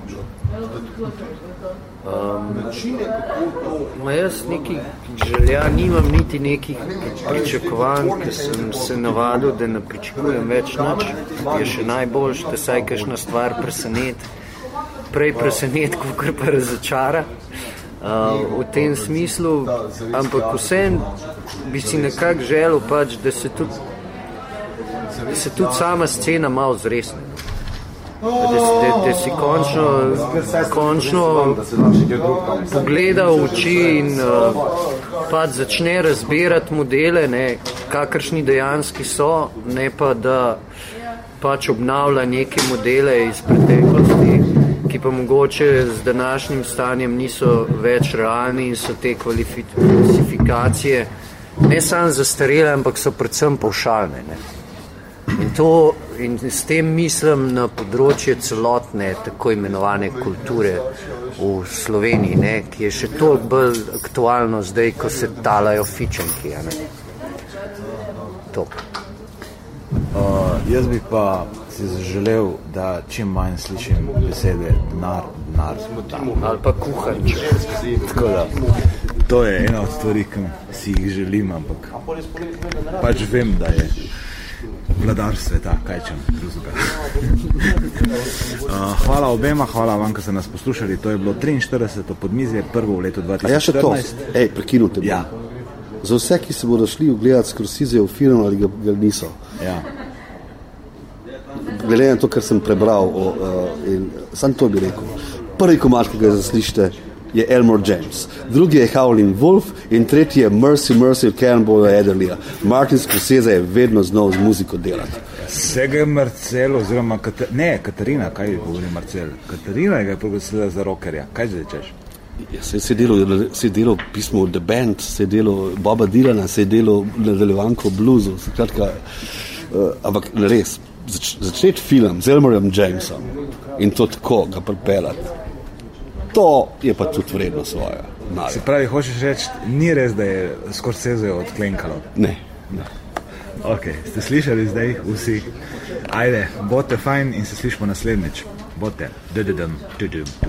Um, ma jaz nekih želja nimam niti nekih pričakovanj, ker sem se navadil, da ne pričakujem več nič. Je še najboljš, da saj kakšna stvar presenet, prej presenet, kakor pa razočara. Uh, v tem smislu, ampak vsem bi si nekako želel pač, da se tudi da se tudi sama scena malo zresne. Da, da, da si končno, končno pogleda v oči in uh, pač začne razbirati modele, ne, kakršni dejanski so, ne pa da pač obnavlja neke modele iz preteklosti, ki pa mogoče z današnjim stanjem niso več realni in so te kvalifikacije ne samo zastarele, ampak so predvsem pavšalne. Ne. In, to, in s tem mislim na področje celotne tako imenovane kulture v Sloveniji, ne, ki je še toliko bolj aktualno zdaj, ko se talajo fičenki. To. Uh, jaz bi pa si zaželel, da čim manj slišim besede denar, denar, denar. Ali pa kuhanč. Tako da, to je ena od stvari, ki si jih želim, ampak pač vem, da je vladar sveta, kaj čem drugega. uh, hvala obema, hvala vam, ko ste nas poslušali. To je bilo triinštirideseto podmizje, prvo v letu dva tisoč štirinajst. A ja, še to, ej, prekinute bo. Ja. Za vse, ki se bodo šli ogledati Scorsesejev film ali ga, ga niso. Ja. Glede na to, kar sem prebral, o, uh, in sam to bi rekel. Prvi komad, ki ga zaslišite, je Elmore James, drugi je Howlin' Wolf in tretji je Mercy Mercy Cannonballa Adderleya. Martin Scorsese je vedno znal z muziko delati. Vsega je Marcel, oziroma Katar- ne, Katarina, kaj govori Marcel? Katarina je ga proglasila za rockerja. Kaj zdaj češ? Ja, se je delal, se je delal pismo The Band, se je delal Boba Dylana, se je delal nadaljevanko bluzu, skratka, uh, ampak res, zač, začeti film z Elmorejem Jamesom in to tako ga pripeljati, to je pa tudi vredno svoje. Nare. Se pravi, hočeš reči, ni res, da je Scorsese odklenkalo? Ne, ne. Ok, ste slišali zdaj vsi? Ajde, bote fajn in se slišimo naslednjič. Bote. Dududum, dudum.